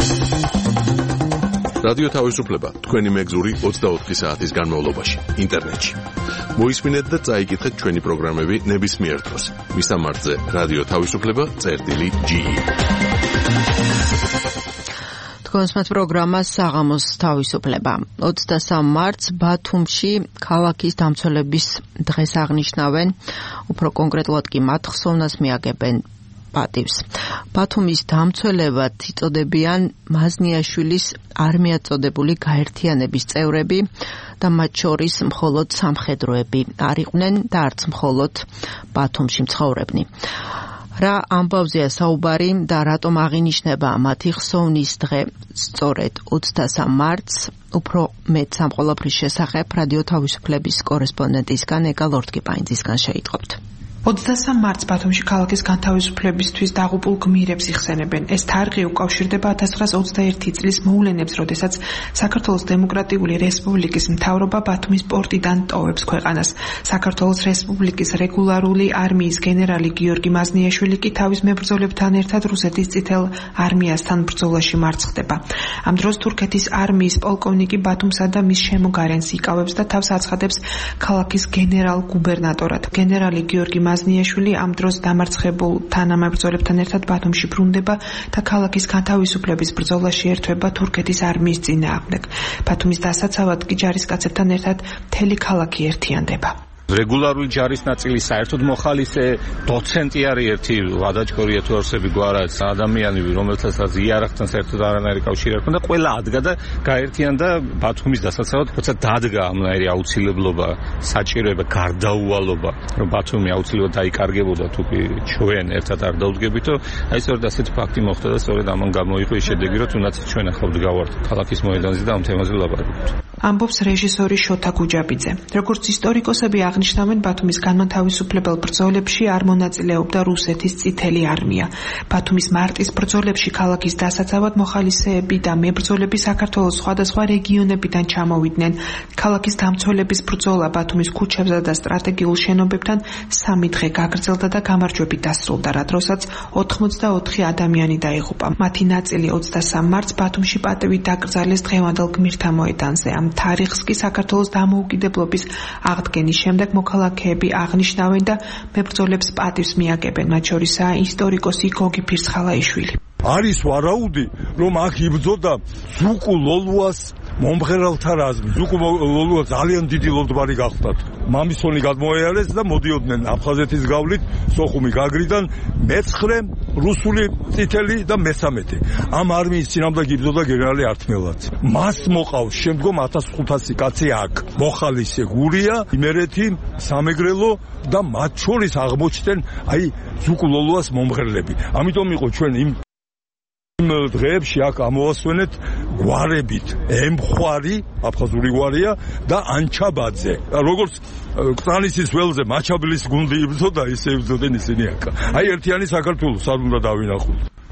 რადიო თავისუფლება თქვენი მეგზური ოცდაოთხი საათის განმავლობაში ინტერნეტში. მოისმინეთ და წაიკითხეთ ჩვენი პროგრამები ნებისმიერ დროს. მისამართზე რადიო თავისუფლება წერტილი ჯი. თქვენს პროგრამას საღამოს თავისუფლება. ოცდასამ მარტს ბათუმში ქალაქის დამცველების დღეს აღნიშნავენ, უფრო კონკრეტულად კი მათ ხსოვნას მიაგებენ პატივს. ბათუმის დამცველებად იწოდებიან მაზნიაშვილის არმიად წოდებული გაერთიანების წევრები და მათ შორის მხოლოდ სამხედროები არ იყვნენ და არც მხოლოდ ბათუმში მცხოვრებნი. რა ამბავზეა საუბარი და რატომ აღინიშნება მათი ხსოვნის დღე სწორედ ოცდასამ მარტს, უფრო მეტ ამ ყველაფრის შესახებ რადიო თავისუფლების კორესპონდენტისგან ეკა ლორდკიპაინძისგან შეიტყობთ. ოცდასამ მარტს ბათუმში ქალაქის განთავისუფლებისთვის დაღუპულ გმირებს იხსენებენ. ეს თარიღი უკავშირდება ათას ცხრაას ოცდაერთი წლის მოვლენებს, როდესაც საქართველოს დემოკრატიული რესპუბლიკის მთავრობა ბათუმის პორტიდან ტოვებს ქვეყანას. საქართველოს რესპუბლიკის რეგულარული არმიის გენერალი გიორგი მაზნიაშვილი კი თავის მებრძოლებთან ერთად რუსეთის წითელ არმიასთან ბრძოლაში მარცხდება. ამ დროს თურქეთის არმიის პოლკოვნიკი ბათუმსა და მის შემოგარენს იკავებს და თავს აცხადებს ქალაქის გენერალ-გუბერნატორად. გენერალი გიორგი მაზნიაშვილი ამ დროს დამარცხებულ თანამებრძოლებთან ერთად ბათუმში ბრუნდება და ქალაქის განთავისუფლების ბრძოლაში ერთვება თურქეთის არმიის წინააღმდეგ. ბათუმის დასაცავად კი ჯარისკაცებთან ერთად მთელი ქალაქი ერთიანდება. რეგულარული ჯარის ნაწილი საერთოდ მოხალისე დოცენტი არის ერთი ვადაჭკორია თუ არსები გვარად ადამიანი რომელთასაც იარაღთან საერთოდ არანაირი კავშირი არ ჰქონდა ყველა ადგა და გაერთიანდა ბათუმის დასაცავად როცა დადგა ამნაირი აუცილებლობა საჭიროება გარდაუვალობა რომ ბათუმი აუცილებლად დაიკარგებოდა თუ კი ჩვენ ერთად არ დაუდგებითო აი სწორედ ასეთი ფაქტი მოხდა და სწორედ ამან გამოიყო ის შედეგი რომ თუნდაც ჩვენ ახლა ვდგავართ ქალაქის მოედანზე და ამ თემაზე ვლაპარაკობთ. ამბობს რეჟისორი შოთა გუჯაბიძე. როგორც ისტორიკოსები აღნიშნავენ, ბათუმის განმათავისუფლებელ ბრძოლებში არ მონაწილეობდა რუსეთის წითელი არმია. ბათუმის მარტის ბრძოლებში ქალაქის დასაცავად მოხალისეები და მებრძოლები საქართველოს სხვადასხვა რეგიონებიდან ჩამოვიდნენ. ქალაქის დამცველების ბრძოლა ბათუმის ქუჩებზე და სტრატეგიულ შენობებთან სამი დღე გაგრძელდა და გამარჯვებით დასრულდა, რა დროსაც ოთხმოცდაოთხი ადამიანი დაიღუპა. მათი ნაწილი ოცდასამ მარტს ბათუმში პატივით დაკრძალეს დღევანდელ გმირთა მოედანზე. ამ თარიღს კი საქართველოს დამოუკიდებლობის აღდგენის შემდეგ მოქალაქეები აღნიშნავენ და მებრძოლებს პატივს მიაგებენ, მათ შორისაა ისტორიკოსი გოგი ფირცხალაიშვილი. არის ვარაუდი, რომ აქ იბრძოდა ზუკუ ლოლუას მომღერალთა რაზმი. ზუკუ ლოლუა ძალიან დიდი ლოდბარი გახდათ. მამისონი გადმოეარეს და მოდიოდნენ აფხაზეთის გავლით სოხუმი გაგრიდან მეცხრე რუსული წითელი და მესამეტე. ამ არმიის წინააღმდეგ იბრძოდა გენერალი ართმელაც. მას მოყავს შემდგომ ათას ხუთასი კაცი აქ. მოხალისე გურია, იმერეთი, სამეგრელო და მათ შორის აღმოჩნდნენ აი ზუკუ ლოლუას მომღერლები. ამიტომ იყო ჩვენ იმ იმ დღეებში აქ ამოვასვენეთ გვარებით ემხვარი, აფხაზური გვარია და ანჩაბაძე. როგორც კრწანისის ველზე მაჩაბლის გუნდი იბრძოდა, ისე იბრძოდნენ ისინი აქ. აი ერთიანი საქართველოს არ უნდა დავინახოთ.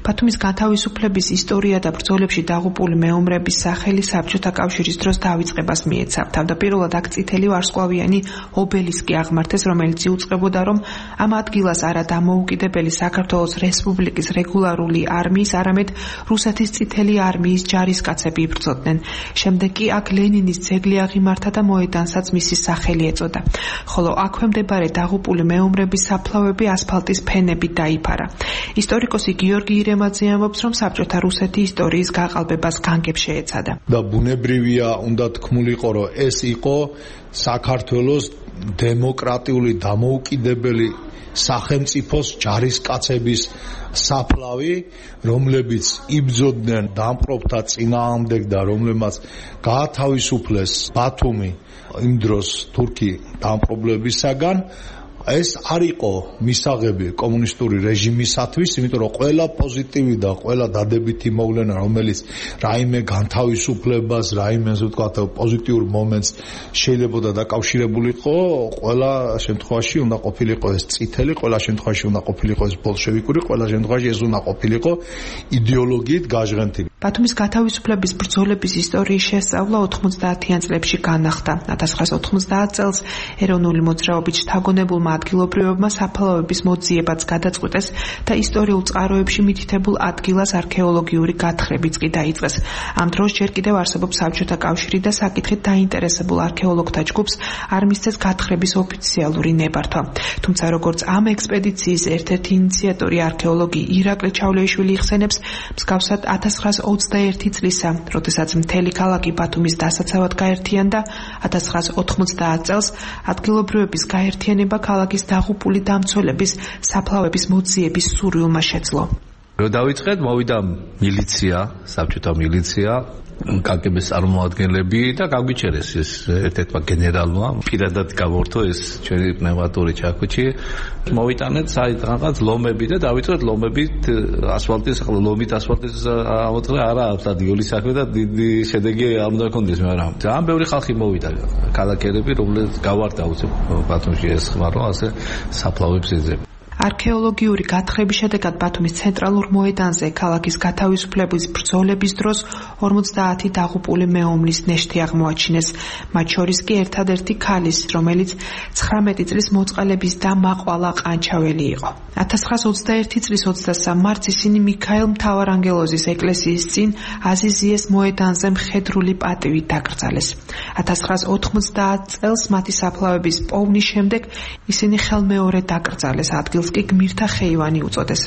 ბათუმის განთავისუფლების ისტორია და ბრძოლებში დაღუპული მეომრების სახელი საბჭოთა კავშირის დროს დავიწყებას მიეცა. თავდაპირველად აქ წითელი ვარსკვლავიანი ობელისკი აღმართეს, რომელიც იუწყებოდა, რომ ამ ადგილას არა დამოუკიდებელი საქართველოს რესპუბლიკის რეგულარული არმიის, არამედ რუსეთის წითელი არმიის ჯარისკაცები იბრძოდნენ. შემდეგ კი აქ ლენინის ძეგლი აღიმართა და მოედანსაც მისი სახელი ეწოდა. ხოლო აქვე მდებარე დაღუპული მეომრების საფლავები ასფალტის ფენებით დაიფარა. ისტორიკოსი გიორგი ირემაძე ამბობს, რომ საბჭოთა რუსეთი ისტორიის გაყალბებას განგებ შეეცადა. და ბუნებრივია უნდა თქმულიყო, რომ ეს იყო საქართველოს დემოკრატიული დამოუკიდებელი სახელმწიფოს ჯარისკაცების საფლავი, რომლებიც იბრძოდნენ დამპყრობთა წინააღმდეგ და რომლებმაც გაათავისუფლეს ბათუმი იმ დროს თურქი დამპყრობლებისაგან. ეს არ იყო მისაღები კომუნისტური რეჟიმისათვის, იმიტომ რომ ყველა პოზიტივი და ყველა დადებითი მოვლენა, რომელიც რაიმე განთავისუფლებას, რაიმე ასე ვთქვათ პოზიტიურ მომენტს შეიძლება დაკავშირებულიყო, ყველა შემთხვევაში უნდა ყოფილიყო ეს წითელი, ყველა შემთხვევაში უნდა ყოფილიყო ეს ბოლშევიკური, ყველა შემთხვევაში ეს უნდა ყოფილიყო იდეოლოგიით გაჟღენთილი. ბათუმის გათავისუფლების ბრძოლების ისტორიის შესწავლა ოთხმოცდაათიან წლებში განახდა. ათას ცხრაას ოთხმოცდაათ წელს ეროვნული მოძრაობით შთაგონებულმა ადგილობრივებმა საფლავების მოძიებაც გადაწყვიტეს და ისტორიულ წყაროებში მითითებულ ადგილას არქეოლოგიური გათხრებიც კი დაიწყეს. ამ დროს ჯერ კიდევ არსებობს საბჭოთა კავშირი და საკითხით დაინტერესებულ არქეოლოგთა ჯგუფს არ მისცეს გათხრების ოფიციალური ნებართვა. თუმცა როგორც ამ ექსპედიციის ერთ-ერთი ინიციატორი არქეოლოგი ირაკლი ჩავლეიშვილი იხსენებს, მსგავსად ათას ცხრაას ოცდაერთი წლისა, როდესაც მთელი ქალაქი ბათუმის დასაცავად გაერთიანდა, ათას ცხრაას ოთხმოცდაათ წელს ადგილობრივების გაერთიანება ქალაქის დაღუპული დამცველების საფლავების მოძიების სურვილმა შეძლო. რო დავიწყეთ, მოვიდა მილიცია, საბჭოთა მილიცია, კაგების წარმომადგენლები და გაგვიჩერეს ეს ერთ-ერთმა გენერალმა. პირადად გამორთო ეს ჩვენი პნევმატური ჩაქუჩი. მოვიტანეთ საით რაღაც ლომები და დავიწყეთ ლომებით ასფალტის, ახლა ლომით ასფალტის ამოწყდა არა აქვს ადიული საქმე და დიდი შედეგი არ უნდა გქონდეს, მაგრამ ძალიან ბევრი ხალხი მოვიდა, ქალაქელები, რომლებიც გავარდა უცებ ბათუმში ეს ხმა, რომ ასე საფლავებს ეძებ. არქეოლოგიური გათხრების შედეგად ბათუმის ცენტრალურ მოედანზე ქალაქის გათავისუფლების ბრძოლების დროს ორმოცდაათი დაღუპული მეომრის ნეშთი აღმოაჩინეს. მათ შორის კი ერთადერთი ქალის, რომელიც ცხრამეტი წლის მოწყალების და მაყვალა ყანჩაველი იყო. ათას ცხრაას ოცდაერთი წლის ოცდასამ მარტს ისინი მიქაელ მთავარანგელოზის ეკლესიის წინ აზიზიეს მოედანზე მხედრული პატივით დაკრძალეს. ათას ცხრაას ოთხმოცდაათ წელს მათი საფლავების პოვნის შემდეგ ისინი ხელმეორედ დაკრძალეს ადგილს კი გმირთა ხეივანი უწოდეს.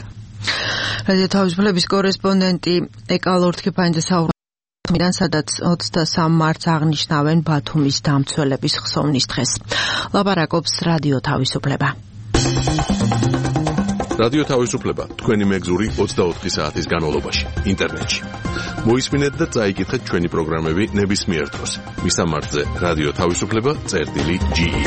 რადიო თავისუფლების კორესპონდენტი ეკალორთქიფანიძე საუბრობენ, სადაც ოცდასამ მარტს აღნიშნავენ ბათუმის დამცველების ხსოვნის დღეს. ლაპარაკობს რადიო თავისუფლება. რადიო თავისუფლება თქვენი მეგზური ოცდაოთხი საათის განმავლობაში ინტერნეტში. მოისმინეთ და წაიკითხეთ ჩვენი პროგრამები ნებისმიერ დროს. მისამართზე რადიო თავისუფლება წერტილი ჯი ი.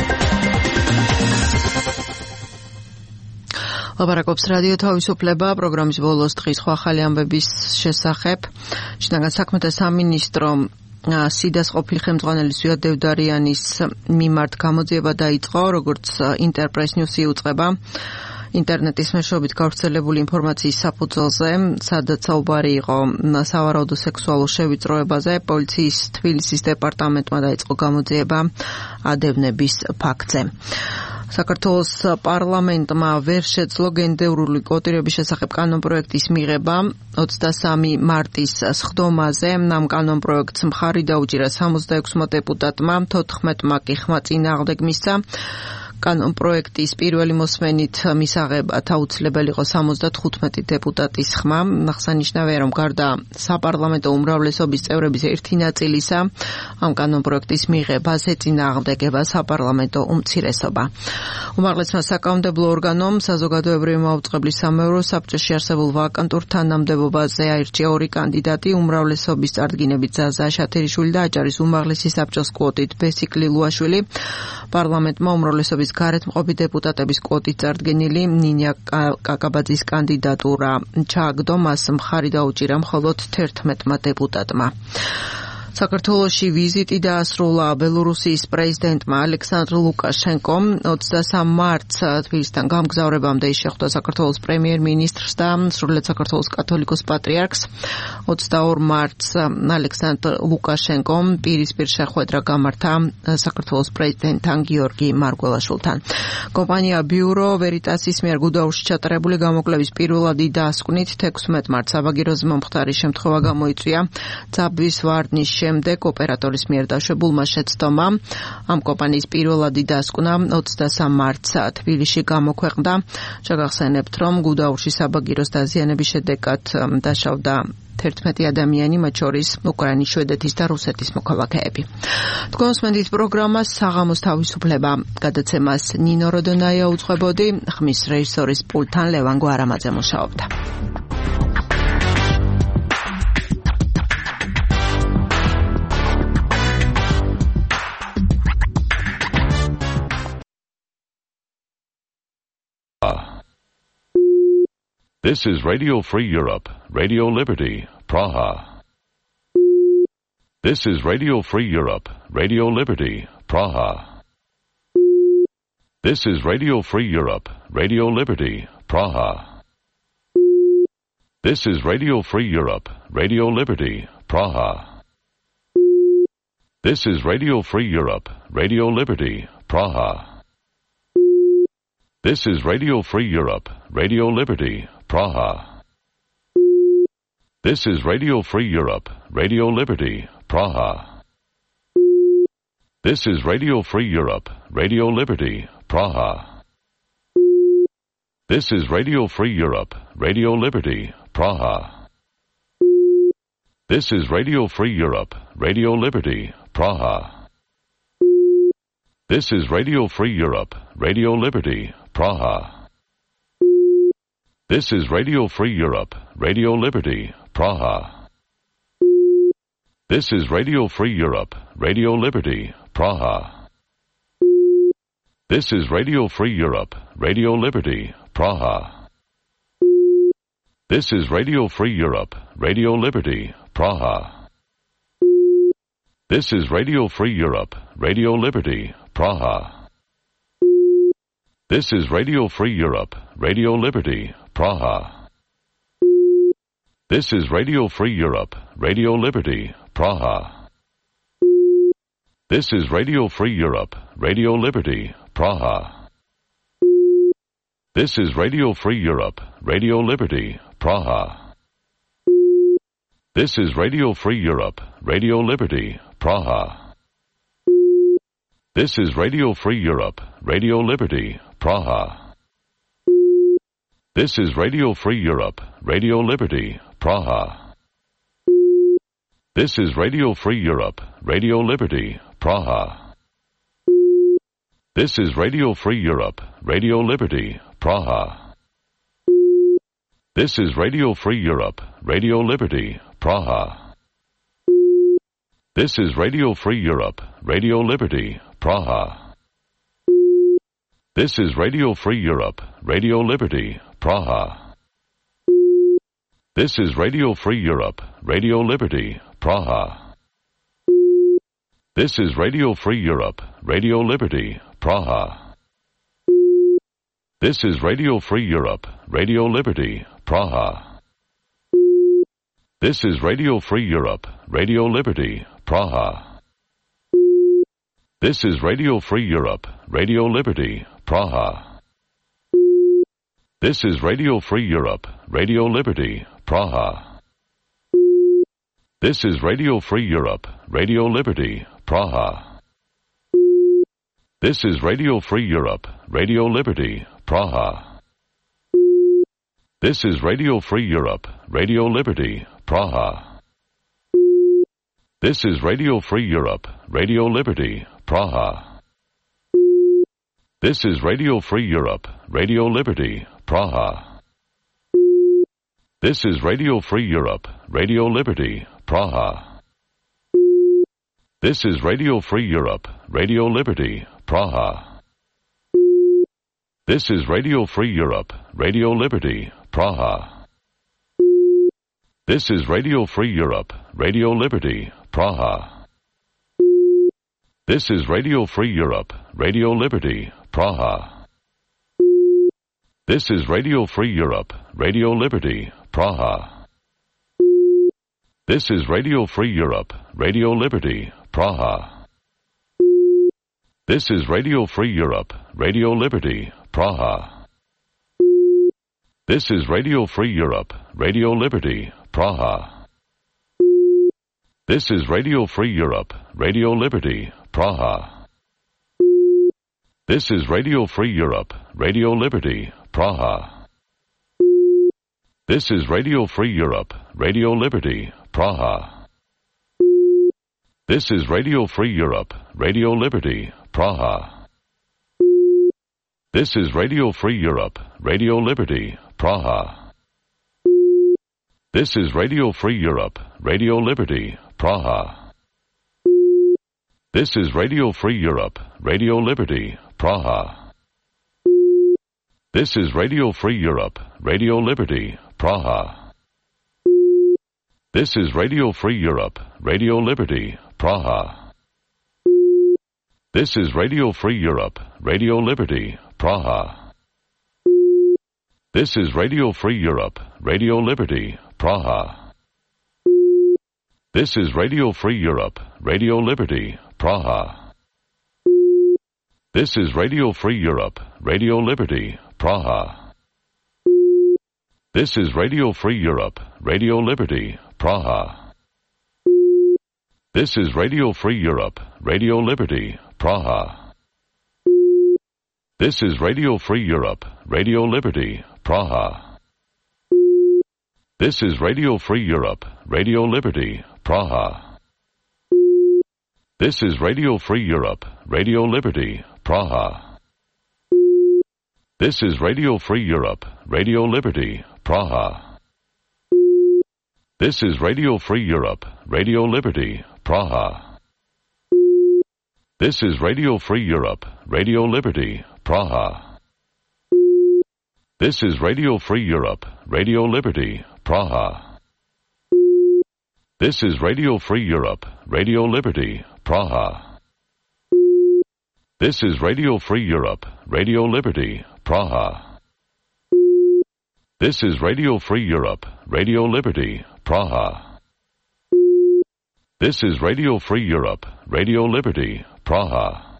ლაპარაკობს რადიო თავისუფლება, პროგრამის ბოლოს დღის სხვა ახალი ამბების შესახებ. შინაგან საქმეთა სამინისტრო სიდას ყოფილი ხელმძღვანელი ზვიად დევდარიანის მიმართ გამოძიება დაიწყო, როგორც ინტერპრეს ნიუსი უწყება ინტერნეტის მეშვეობით გავრცელებული ინფორმაციის საფუძველზე, სადაც საუბარი იყო სავარაუდო სექსუალურ შევიწროებაზე. პოლიციის თბილისის დეპარტამენტმა დაიწყო გამოძიება ადევნების ფაქტზე. საქართველოს პარლამენტმა ვერ შეძლო გენდერული კოტირების შესახებ კანონპროექტის მიღება ოცდასამი მარტის სხდომაზე. ამ კანონპროექტს მხარი დაუჭირა სამოცდაექვსმა დეპუტატმა, თოთხმეტმა კი ხმა წინააღმდეგ მისცა. კანონპროექტის პირველი მოსმენით მისაღებად აუცილებელი იყო სამოცდათხუთმეტი დეპუტატის ხმა. აღსანიშნავია, რომ გარდა საპარლამენტო უმრავლესობის წევრების ერთი ნაწილისა, ამ კანონპროექტის მიღებას ეწინააღმდეგება საპარლამენტო უმცირესობა. უმაღლესმა საკანონმდებლო ორგანომ საზოგადოებრივი მაუწყებლის სამეურვეო საბჭოში არსებულ ვაკანტურ თანამდებობაზე აირჩია ორი კანდიდატი, უმრავლესობის წარდგინებით ზაზა შათერიშვილი და აჭარის უმაღლესი საბჭოს კვოტით ბესიკლი ლუაშვილი. პარლამენტმა უმრავლესობის გარეთ მყოფი დეპუტატების კვოტით წარდგენილი ნინია კაკაბაძის კანდიდატურა ჩააგდო, მას მხარი დაუჭირა მხოლოდ თერთმეტმა დეპუტატმა. საქართველოში ვიზიტი დაასრულა ბელორუსიის პრეზიდენტმა ალექსანდრ ლუკაშენკომ. ოცდასამ მარტს თბილისიდან გამგზავრებამდე ის შეხვდა საქართველოს პრემიერ-მინისტრს და სრულიად საქართველოს კათოლიკოს პატრიარქს. ოცდაორ მარტს ალექსანდრ ლუკაშენკომ პირისპირ შეხვედრა გამართა საქართველოს პრეზიდენტთან გიორგი მარგველაშვილთან. კომპანია ბიურო ვერიტასის მიერ გუდაურში ჩატარებული გამოკვლევის პირველადი დასკვნით თექვსმეტ მარტს საბაგიროზე მომხდარი შემთხვევა გამოიწვია. ძაბვის ვარდნის შემდეგ ოპერატორის მიერ დაშვებულმა შეცდომა. ამ კომპანიის პირველადი დასკვნა ოცდასამ მარტს თბილისში გამოქვეყნდა. შეგახსენებთ, რომ გუდაურში საბაგიროს დაზიანების შედეგად დაშავდა თერთმეტი ადამიანი, მათ შორის უკრაინის, შვედეთის და რუსეთის მოქალაქეები. თქვენს მენდით პროგრამას საღამოს თავისუფლება გადაცემას ნინო როდონაია უძღვებოდი, ხმის რეჟისორის პულტთან ლევან გვარამაძე მუშაობდა. This is Radio Free Europe, Radio Liberty, Praha. This is Radio Free Europe, Radio Liberty, Praha. This is Radio Free Europe, Radio Liberty, Praha. This is Radio Free Europe, Radio Liberty, Praha. This is Radio Free Europe, Radio Liberty, Praha. This is Radio Free Europe, Radio Liberty, Praha. This is Radio Free Europe, Radio Liberty, Praha. This is Radio Free Europe, Radio Liberty, Praha. This is Radio Free Europe, Radio Liberty, Praha. This is Radio Free Europe, Radio Liberty, Praha. This is Radio Free Europe, Radio Liberty, Praha. This is Radio Free Europe, Radio Liberty, Praha. This is Radio Free Europe, Radio Liberty, Praha. This is Radio Free Europe, Radio Liberty, Praha. This is Radio Free Europe, Radio Liberty, Praha. This is Radio Free Europe, Radio Liberty, Praha. This is Radio Free Europe, Radio Liberty, Praha. This is Radio Free Europe, Radio Liberty, Praha. This is Radio Free Europe, Radio Liberty, Praha. This is Radio Free Europe, Radio Liberty, Praha. This is Radio Free Europe, Radio Liberty, Praha. This is Radio Free Europe, Radio Liberty, Praha. This is Radio Free Europe, Radio Liberty, Praha. This is Radio Free Europe, Radio Liberty, Praha. This is Radio Free Europe, Radio Liberty, Praha. This is Radio Free Europe, Radio Liberty, Praha. This is Radio Free Europe, Radio Liberty, Praha. This is Radio Free Europe, Radio Liberty, Praha. This is Radio Free Europe, Radio Liberty, Praha. This is Radio Free Europe, Radio Liberty, Praha. This is Radio Free Europe, Radio Liberty, Praha. This is Radio Free Europe, Radio Liberty, Praha. This is Radio Free Europe, Radio Liberty, Praha. This is Radio Free Europe, Radio Liberty, Praha. This is Radio Free Europe, Radio Liberty, Praha. This is Radio Free Europe, Radio Liberty, Praha. This is Radio Free Europe, Radio Liberty, Praha. This is Radio Free Europe, Radio Liberty, Praha. This is Radio Free Europe, Radio Liberty, Praha. This is Radio Free Europe, Radio Liberty, Praha. This is Radio Free Europe, Radio Liberty, Praha. This is Radio Free Europe, Radio Liberty, Praha. This is Radio Free Europe, Radio Liberty, Praha. This is Radio Free Europe, Radio Liberty, Praha. This is Radio Free Europe, Radio Liberty, Praha. This is Radio Free Europe, Radio Liberty, Praha. This is Radio Free Europe, Radio Liberty, Praha. This is Radio Free Europe, Radio Liberty, Praha. This is Radio Free Europe, Radio Liberty, Praha. This is Radio Free Europe, Radio Liberty, Praha. This is Radio Free Europe, Radio Liberty, Praha. This is Radio Free Europe, Radio Liberty, Praha. This is Radio Free Europe, Radio Liberty, Praha. This is Radio Free Europe, Radio Liberty, Praha. This is Radio Free Europe, Radio Liberty, Praha. This is Radio Free Europe, Radio Liberty, Praha. This is Radio Free Europe, Radio Liberty, Praha. This is Radio Free Europe, Radio Liberty, Praha. This is Radio Free Europe, Radio Liberty, Praha. This is Radio Free Europe, Radio Liberty, Praha. This is Radio Free Europe, Radio Liberty, Praha. This is Radio Free Europe, Radio Liberty, Praha. This is Radio Free Europe, Radio Liberty, Praha. This is Radio Free Europe, Radio Liberty, Praha. This is Radio Free Europe, Radio Liberty, Praha. This is Radio Free Europe, Radio Liberty, Praha. This is Radio Free Europe, Radio Liberty, Praha. This is Radio Free Europe, Radio Liberty, Praha. This is Radio Free Europe, Radio Liberty, Praha. This is Radio Free Europe, Radio Liberty, Praha. This is Radio Free Europe, Radio Liberty, Praha. This is Radio Free Europe, Radio Liberty, Praha. This is Radio Free Europe, Radio Liberty, Praha. This is Radio Free Europe, Radio Liberty, Praha.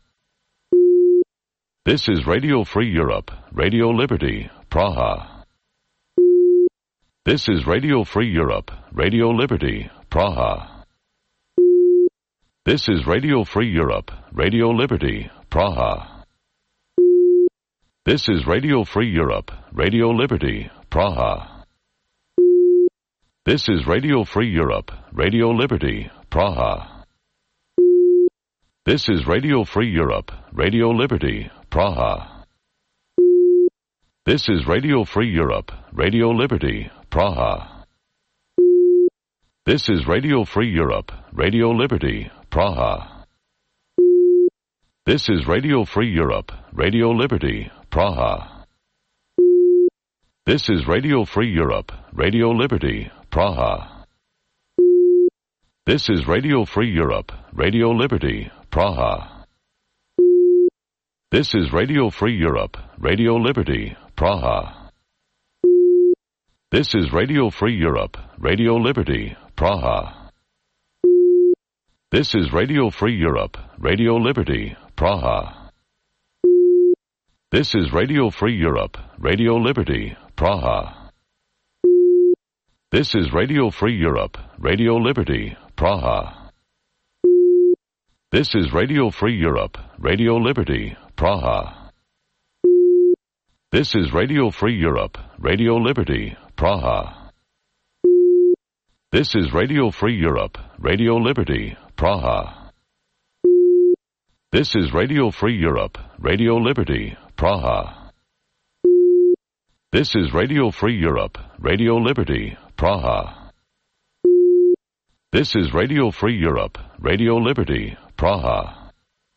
This is Radio Free Europe, Radio Liberty, Praha. This is Radio Free Europe, Radio Liberty, Praha. This is Radio Free Europe, Radio Liberty, Praha. This is Radio Free Europe, Radio Liberty, Praha. This is Radio Free Europe, Radio Liberty, Praha. This is Radio Free Europe, Radio Liberty, Praha. This is Radio Free Europe, Radio Liberty, Praha. This is Radio Free Europe, Radio Liberty, Praha. This is Radio Free Europe, Radio Liberty, Praha. This is Radio Free Europe, Radio Liberty, Praha. This is Radio Free Europe, Radio Liberty, Praha. This is Radio Free Europe, Radio Liberty, Praha. This is Radio Free Europe, Radio Liberty, Praha. This is Radio Free Europe, Radio Liberty, Praha. This is Radio Free Europe, Radio Liberty, Praha. This is Radio Free Europe, Radio Liberty, Praha. This is Radio Free Europe, Radio Liberty, Praha. This is Radio Free Europe, Radio Liberty, Praha. This is Radio Free Europe, Radio Liberty, Praha. This is Radio Free Europe, Radio Liberty, Praha. This is Radio Free Europe, Radio Liberty, Praha. This is Radio Free Europe, Radio Liberty, Praha.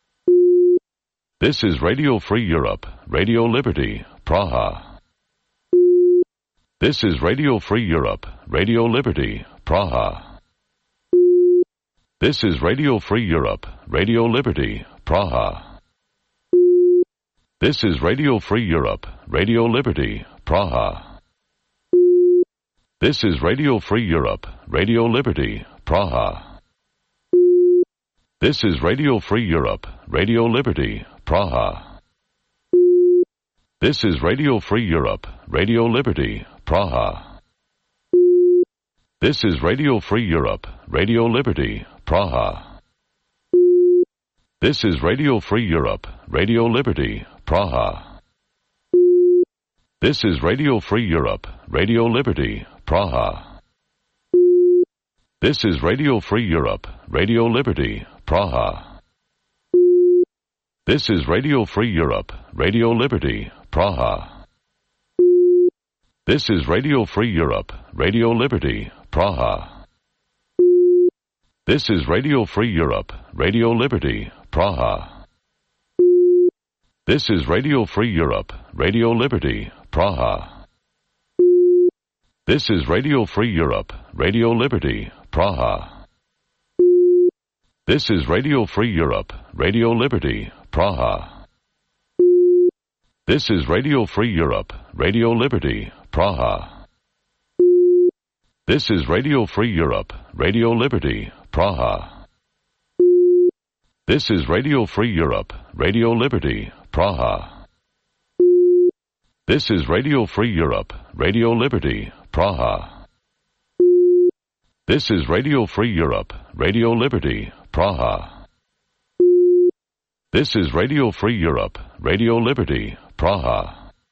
This is Radio Free Europe, Radio Liberty, Praha. This is Radio Free Europe, Radio Liberty, Praha. This is Radio Free Europe, Radio Liberty, Praha. This is Radio Free Europe, Radio Liberty, Praha. This is Radio Free Europe, Radio Liberty, Praha. This is Radio Free Europe, Radio Liberty, Praha. This is Radio Free Europe, Radio Liberty, Praha. This is Radio Free Europe, Radio Liberty, Praha. This is Radio Free Europe, Radio Liberty, Praha. This is Radio Free Europe, Radio Liberty, Praha. This is Radio Free Europe, Radio Liberty, Praha. This is Radio Free Europe, Radio Liberty, Praha. This is Radio Free Europe, Radio Liberty, Praha. This is Radio Free Europe, Radio Liberty, Praha. This is Radio Free Europe, Radio Liberty, Praha. This is Radio Free Europe, Radio Liberty, Praha. This is Radio Free Europe, Radio Liberty, Praha. This is Radio Free Europe, Radio Liberty, Praha. This is Radio Free Europe, Radio Liberty, Praha. This is Radio Free Europe, Radio Liberty, Praha. This is Radio Free Europe, Radio Liberty, Praha. This is Radio Free Europe, Radio Liberty, Praha. This is Radio Free Europe, Radio Liberty, Praha.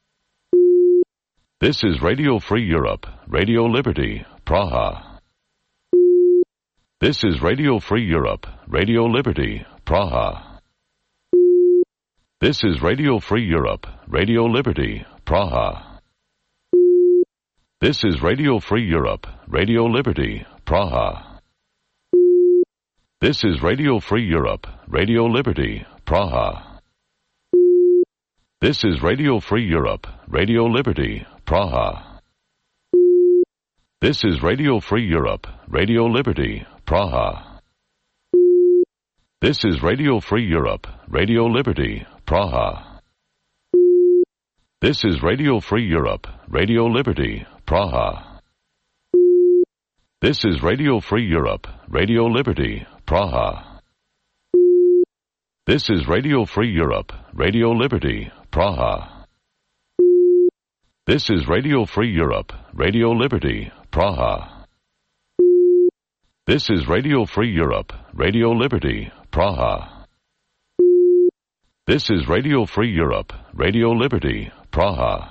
This is Radio Free Europe, Radio Liberty, Praha. This is Radio Free Europe, Radio Liberty, Praha. This is Radio Free Europe, Radio Liberty, Praha. This is Radio Free Europe, Radio Liberty, Praha. This is Radio Free Europe, Radio Liberty, Praha. This is Radio Free Europe, Radio Liberty, Praha. This is Radio Free Europe, Radio Liberty, Praha. This is Radio Free Europe, Radio Liberty, Praha. This is Radio Free Europe, Radio Liberty, Praha. This is Radio Free Europe, Radio Liberty, Praha. This is Radio Free Europe, Radio Liberty, Praha. This is Radio Free Europe, Radio Liberty, Praha. This is Radio Free Europe, Radio Liberty, Praha. This is Radio Free Europe, Radio Liberty, Praha.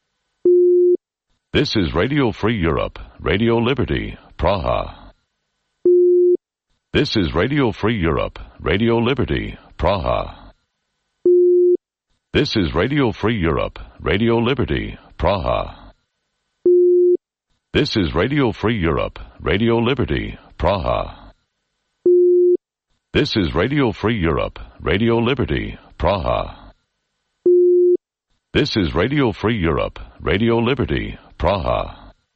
This is Radio Free Europe, Radio Liberty, Praha. This is Radio Free Europe, Radio Liberty, Praha. This is Radio Free Europe, Radio Liberty, Praha. This is Radio Free Europe, Radio Liberty, Praha. This is Radio Free Europe, Radio Liberty, Praha. This is Radio Free Europe, Radio Liberty, Praha.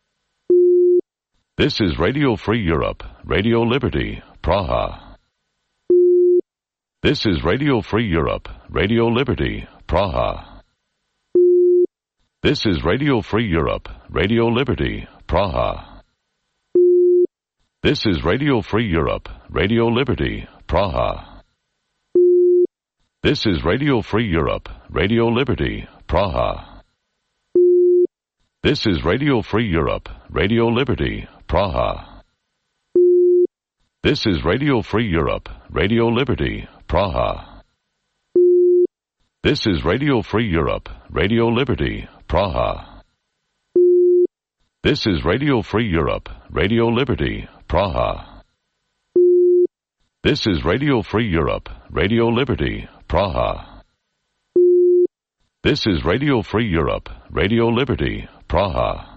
This is Radio Free Europe, Radio Liberty, Praha. This is Radio Free Europe, Radio Liberty, Praha. This is Radio Free Europe, Radio Liberty, Praha. This is Radio Free Europe, Radio Liberty, Praha. This is Radio Free Europe, Radio Liberty, Praha. This is Radio Free Europe, Radio Liberty, Praha. This is Radio Free Europe, Radio Liberty, Praha. This is Radio Free Europe, Radio Liberty, Praha. This is Radio Free Europe, Radio Liberty, Praha. This is Radio Free Europe, Radio Liberty, Praha. This is Radio Free Europe, Radio Liberty, Praha.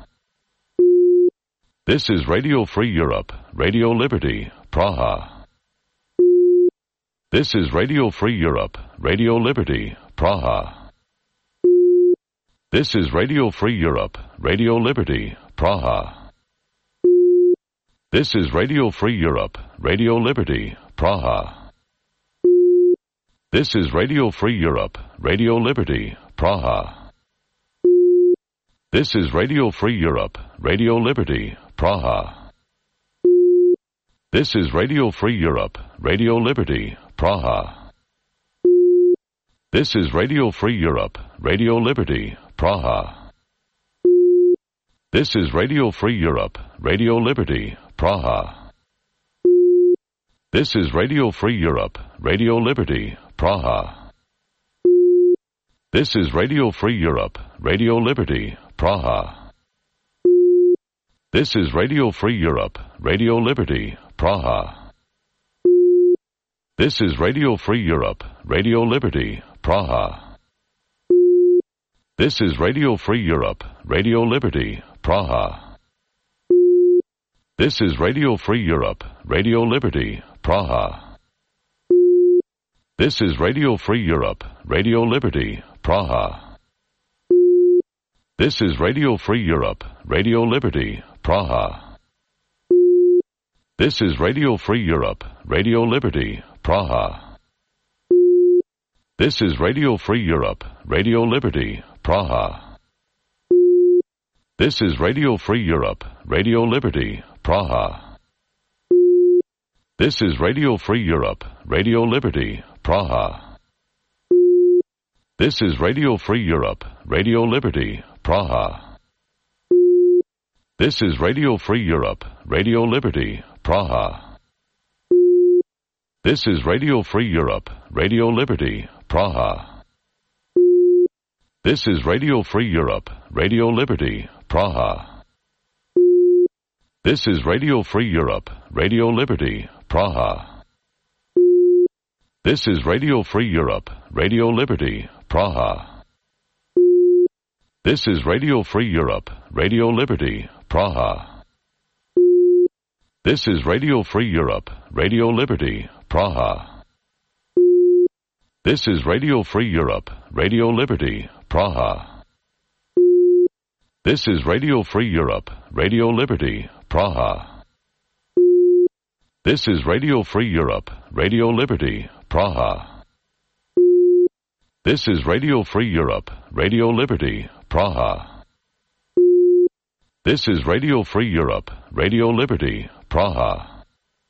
This is Radio Free Europe, Radio Liberty, Praha. This is Radio Free Europe, Radio Liberty, Praha. This is Radio Free Europe, Radio Liberty, Praha. This is Radio Free Europe, Radio Liberty, Praha. This is Radio Free Europe, Radio Liberty, Praha. This is Radio Free Europe, Radio Liberty, Praha. This is Radio Free Europe, Radio Liberty, Praha. This is Radio Free Europe, Radio Liberty, Praha. This is Radio Free Europe, Radio Liberty, Praha. This is Radio Free Europe, Radio Liberty, Praha. This is Radio Free Europe, Radio Liberty, Praha. This is Radio Free Europe, Radio Liberty, Praha. This is Radio Free Europe, Radio Liberty, Praha. This is Radio Free Europe, Radio Liberty, Praha. This is Radio Free Europe, Radio Liberty, Praha. This is Radio Free Europe, Radio Liberty, Praha. This is Radio Free Europe, Radio Liberty, Praha. This is Radio Free Europe, Radio Liberty, Praha. This is Radio Free Europe, Radio Liberty, Praha. This is Radio Free Europe, Radio Liberty, Praha. This is Radio Free Europe, Radio Liberty, Praha. This is Radio Free Europe, Radio Liberty, Praha. This is Radio Free Europe, Radio Liberty, Praha. This is Radio Free Europe, Radio Liberty, Praha. This is Radio Free Europe, Radio Liberty, Praha. This is Radio Free Europe, Radio Liberty, Praha. This is Radio Free Europe, Radio Liberty, Praha. This is Radio Free Europe, Radio Liberty, Praha. This is Radio Free Europe, Radio Liberty, Praha. This is Radio Free Europe, Radio Liberty, Praha. This is Radio Free Europe, Radio Liberty, Praha. This is Radio Free Europe, Radio Liberty, Praha. This is Radio Free Europe, Radio Liberty, Praha. This is Radio Free Europe, Radio Liberty, Praha.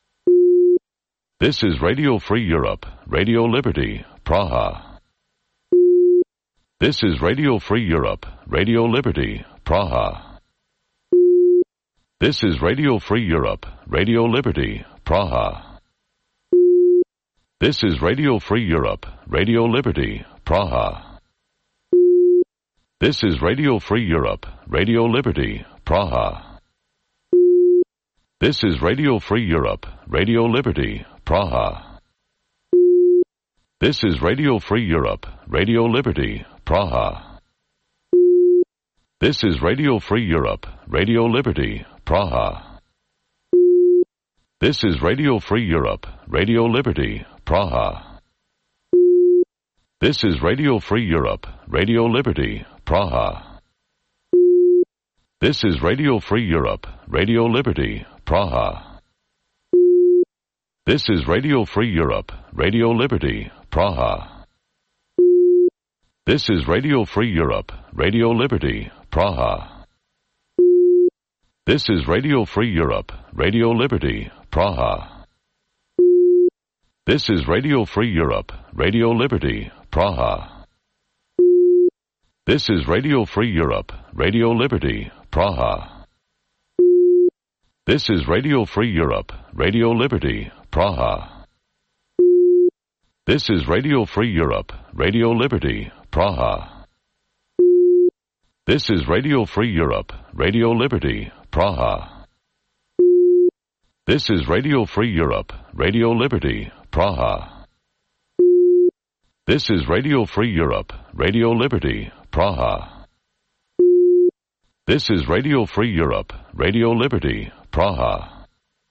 This is Radio Free Europe, Radio Liberty, Praha. This is Radio Free Europe, Radio Liberty, Praha. This is Radio Free Europe, Radio Liberty, Praha. This is Radio Free Europe, Radio Liberty, Praha. This is Radio Free Europe, Radio Liberty, Praha. This is Radio Free Europe, Radio Liberty, Praha. This is Radio Free Europe, Radio Liberty, Praha. This is Radio Free Europe, Radio Liberty, Praha. This is Radio Free Europe, Radio Liberty, Praha. This is Radio Free Europe, Radio Liberty, Praha. This is Radio Free Europe, Radio Liberty, Praha. This is Radio Free Europe, Radio Liberty, Praha. This is Radio Free Europe, Radio Liberty, Praha. This is Radio Free Europe, Radio Liberty, Praha. This is Radio Free Europe, Radio Liberty, Praha. This is Radio Free Europe, Radio Liberty, Praha. This is Radio Free Europe, Radio Liberty, Praha. This is Radio Free Europe, Radio Liberty, Praha. This is Radio Free Europe, Radio Liberty, Praha. This is Radio Free Europe, Radio Liberty, Praha. This is Radio Free Europe, Radio Liberty, Praha. This is Radio Free Europe, Radio Liberty, Praha.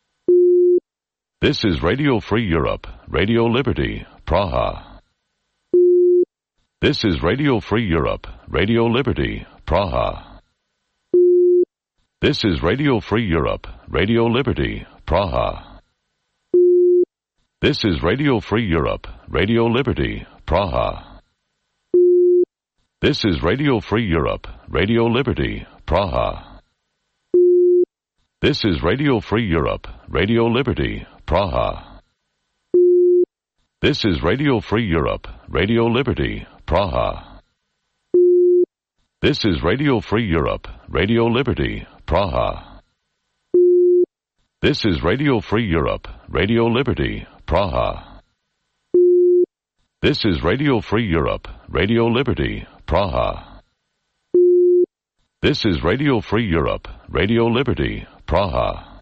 This is Radio Free Europe, Radio Liberty, Praha. This is Radio Free Europe, Radio Liberty, Praha. This is Radio Free Europe, Radio Liberty, Praha. This is Radio Free Europe, Radio Liberty, Praha. This is Radio Free Europe, Radio Liberty, Praha. This is Radio Free Europe, Radio Liberty, Praha. This is Radio Free Europe, Radio Liberty, Praha. This is Radio Free Europe, Radio Liberty, Praha. This is Radio Free Europe, Radio Liberty, Praha. This is Radio Free Europe, Radio Liberty, Praha. This is Radio Free Europe, Radio Liberty, Praha.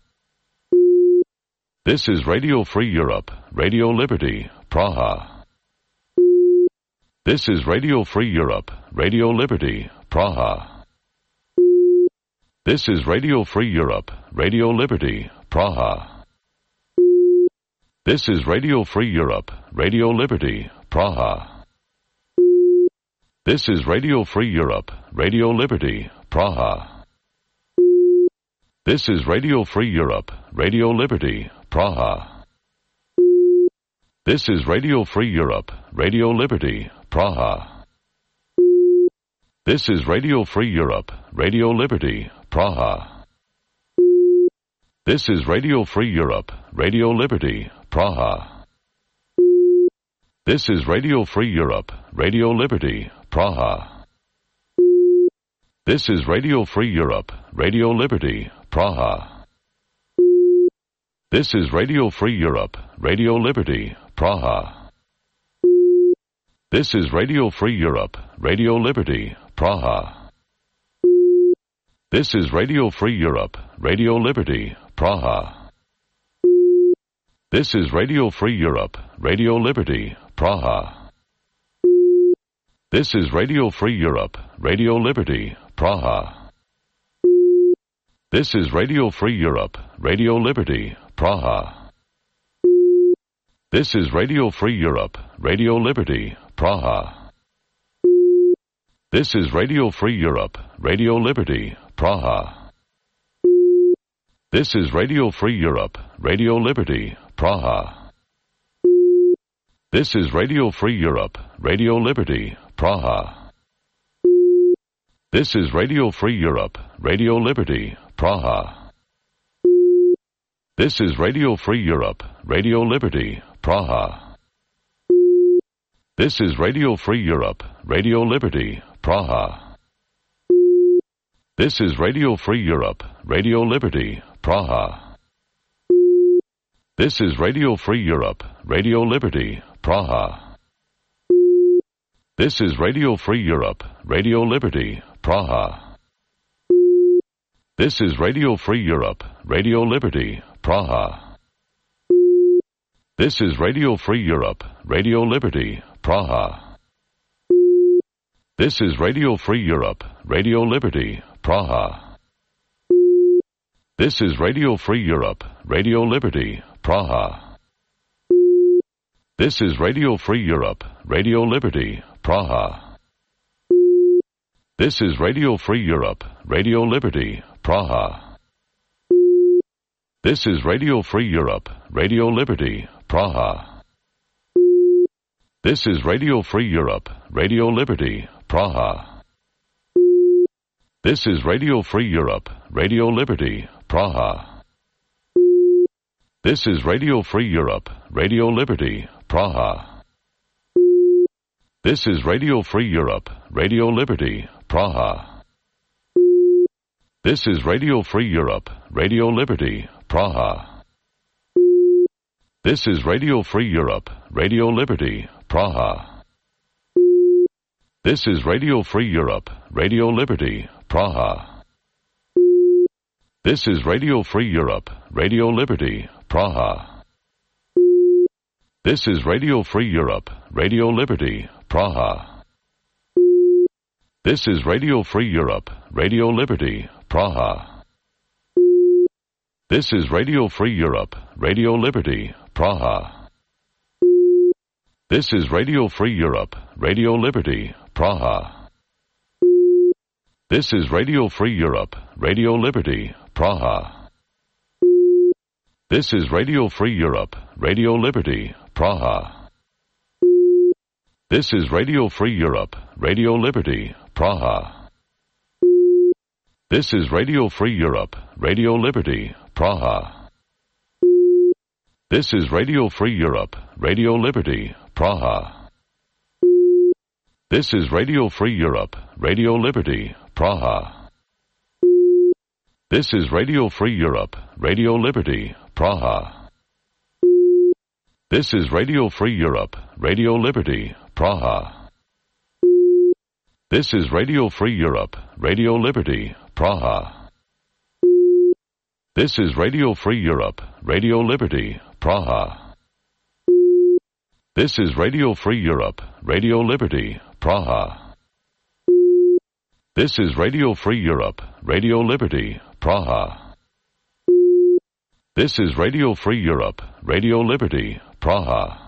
This is Radio Free Europe, Radio Liberty, Praha. This is Radio Free Europe, Radio Liberty, Praha. This is Radio Free Europe, Radio Liberty, Praha. This is Radio Free Europe, Radio Liberty, Praha. This is Radio Free Europe, Radio Liberty, Praha. This is Radio Free Europe, Radio Liberty, Praha. This is Radio Free Europe, Radio Liberty, Praha. This is Radio Free Europe, Radio Liberty, Praha. This is Radio Free Europe, Radio Liberty, Praha. This is Radio Free Europe, Radio Liberty, Praha. This is Radio Free Europe, Radio Liberty, Praha. This is Radio Free Europe, Radio Liberty, Praha. This is Radio Free Europe, Radio Liberty, Praha. This is Radio Free Europe, Radio Liberty, Praha. This is Radio Free Europe, Radio Liberty, Praha. This is Radio Free Europe, Radio Liberty, Praha. This is Radio Free Europe, Radio Liberty, Praha. This is Radio Free Europe, Radio Liberty, Praha. This is Radio Free Europe, Radio Liberty, Praha. This is Radio Free Europe, Radio Liberty, Praha. This is Radio Free Europe, Radio Liberty, Praha. This is Radio Free Europe, Radio Liberty, Praha. This is Radio Free Europe, Radio Liberty, Praha. This is Radio Free Europe, Radio Liberty, Praha. This is Radio Free Europe, Radio Liberty, Praha. This is Radio Free Europe, Radio Liberty, Praha. This is Radio Free Europe, Radio Liberty, Praha. This is Radio Free Europe, Radio Liberty, Praha. This is Radio Free Europe, Radio Liberty, Praha. This is Radio Free Europe, Radio Liberty, Praha. This is Radio Free Europe, Radio Liberty, Praha. This is Radio Free Europe, Radio Liberty, Praha. This is Radio Free Europe, Radio Liberty, Praha. This is Radio Free Europe, Radio Liberty, Praha. This is Radio Free Europe, Radio Liberty, Praha. This is Radio Free Europe, Radio Liberty, Praha. This is Radio Free Europe, Radio Liberty, Praha. This is Radio Free Europe, Radio Liberty, Praha. This is Radio Free Europe, Radio Liberty, Praha. This is Radio Free Europe, Radio Liberty, Praha. This is Radio Free Europe, Radio Liberty, Praha. This is Radio Free Europe, Radio Liberty, Praha. This is Radio Free Europe, Radio Liberty, Praha. This is Radio Free Europe, Radio Liberty, Praha. This is Radio Free Europe, Radio Liberty, Praha. This is Radio Free Europe, Radio Liberty, Praha. This is Radio Free Europe, Radio Liberty, Praha. This is Radio Free Europe, Radio Liberty, Praha. This is Radio Free Europe, Radio Liberty, Praha. This is Radio Free Europe, Radio Liberty, Praha. This is Radio Free Europe, Radio Liberty, Praha. This is Radio Free Europe, Radio Liberty, Praha. This is Radio Free Europe, Radio Liberty, Praha. This is Radio Free Europe, Radio Liberty, Praha. This is Radio Free Europe, Radio Liberty, Praha. This is Radio Free Europe, Radio Liberty, Praha. This is Radio Free Europe, Radio Liberty, Praha. This is Radio Free Europe, Radio Liberty, Praha. This is Radio Free Europe, Radio Liberty, Praha.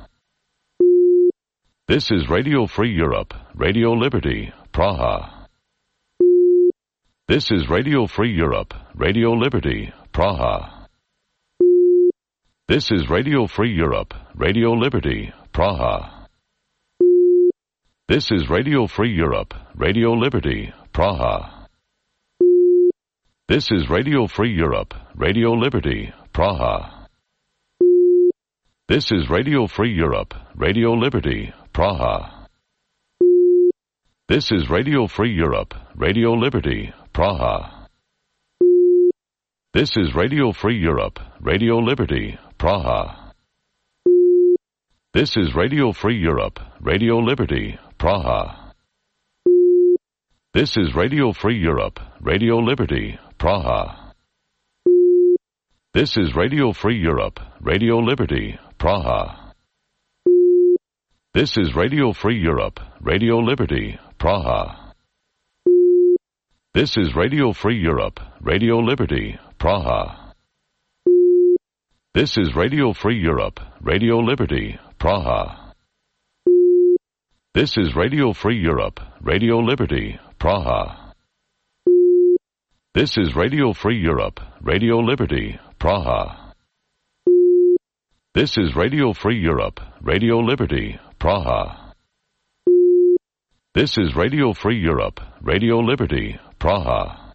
This is Radio Free Europe, Radio Liberty, Praha. This is Radio Free Europe, Radio Liberty, Praha. This is Radio Free Europe, Radio Liberty, Praha. This is Radio Free Europe, Radio Liberty, Praha. This is Radio Free Europe, Radio Liberty, Praha. This is Radio Free Europe, Radio Liberty, Praha. This is Radio Free Europe, Radio Liberty, Praha. This is Radio Free Europe, Radio Liberty, Praha. This is Radio Free Europe, Radio Liberty, Praha. This is Radio Free Europe, Radio Liberty, Praha. This is Radio Free Europe, Radio Liberty, Praha. This is Radio Free Europe, Radio Liberty, Praha. This is Radio Free Europe, Radio Liberty, Praha. This is Radio Free Europe, Radio Liberty, Praha. This is Radio Free Europe, Radio Liberty, Praha. This is Radio Free Europe, Radio Liberty, Praha. This is Radio Free Europe, Radio Liberty, Praha. This is Radio Free Europe, Radio Liberty, Praha.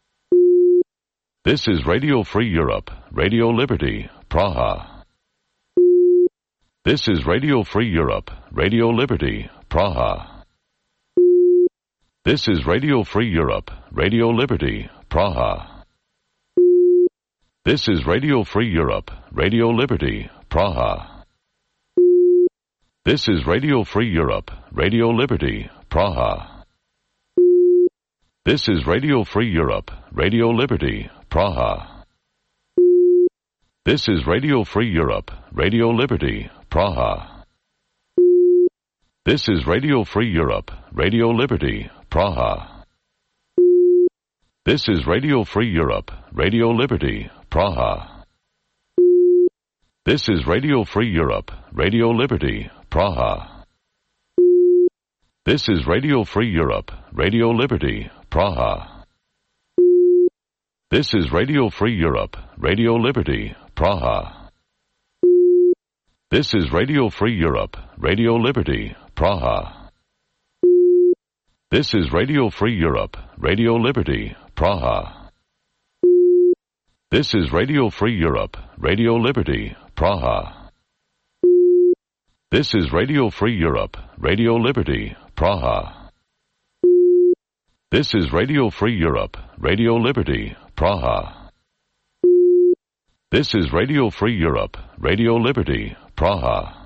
This is Radio Free Europe, Radio Liberty, Praha. This is Radio Free Europe, Radio Liberty, Praha. This is Radio Free Europe, Radio Liberty, Praha. This is Radio Free Europe, Radio Liberty, Praha. This is Radio Free Europe, Radio Liberty, Praha. This is Radio Free Europe, Radio Liberty, Praha. This is Radio Free Europe, Radio Liberty, Praha. This is Radio Free Europe, Radio Liberty, Praha. This is Radio Free Europe, Radio Liberty, Praha. This is Radio Free Europe, Radio Liberty, Praha. This is Radio Free Europe, Radio Liberty, Praha. This is Radio Free Europe, Radio Liberty, Praha. This is Radio Free Europe, Radio Liberty, Praha. This is Radio Free Europe, Radio Liberty, Praha. This is Radio Free Europe, Radio Liberty, Praha. This is Radio Free Europe, Radio Liberty, Praha. This is Radio Free Europe, Radio Liberty, Praha. This is Radio Free Europe, Radio Liberty, Praha.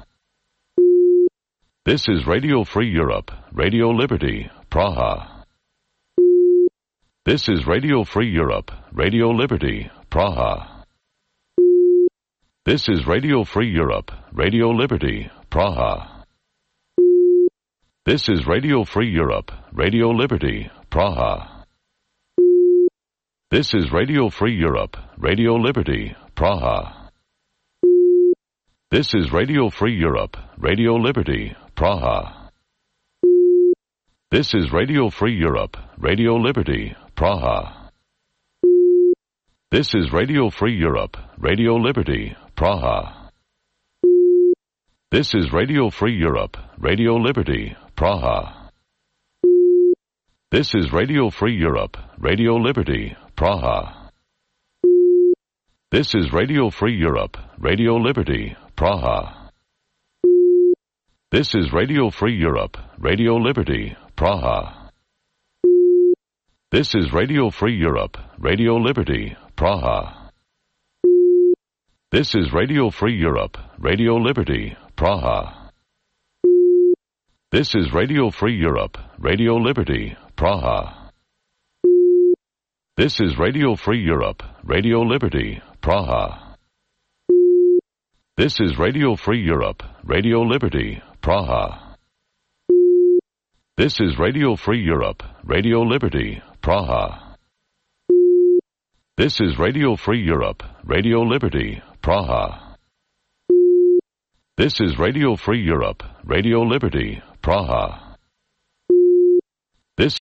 This is Radio Free Europe, Radio Liberty, Praha. This is Radio Free Europe, Radio Liberty, Praha. This is Radio Free Europe, Radio Liberty, Praha. This is Radio Free Europe, Radio Liberty, Praha. This is Radio Free Europe, Radio Liberty, Praha. This is Radio Free Europe, Radio Liberty, Praha. This is Radio Free Europe, Radio Liberty, Praha. This is Radio Free Europe, Radio Liberty, Praha. This is Radio Free Europe, Radio Liberty, Praha. This is Radio Free Europe, Radio Liberty, Praha. This is Radio Free Europe, Radio Liberty, Praha. This is Radio Free Europe, Radio Liberty, Praha. This is Radio Free Europe, Radio Liberty, Praha. This is Radio Free Europe, Radio Liberty, Praha. This is Radio Free Europe, Radio Liberty, Praha. This is Radio Free Europe, Radio Liberty, Praha. This is Radio Free Europe, Radio Liberty, Praha. This is Radio Free Europe, Radio Liberty, Praha. This is Radio Free Europe, Radio Liberty, Praha. This is Radio Free Europe, Radio Liberty, Praha.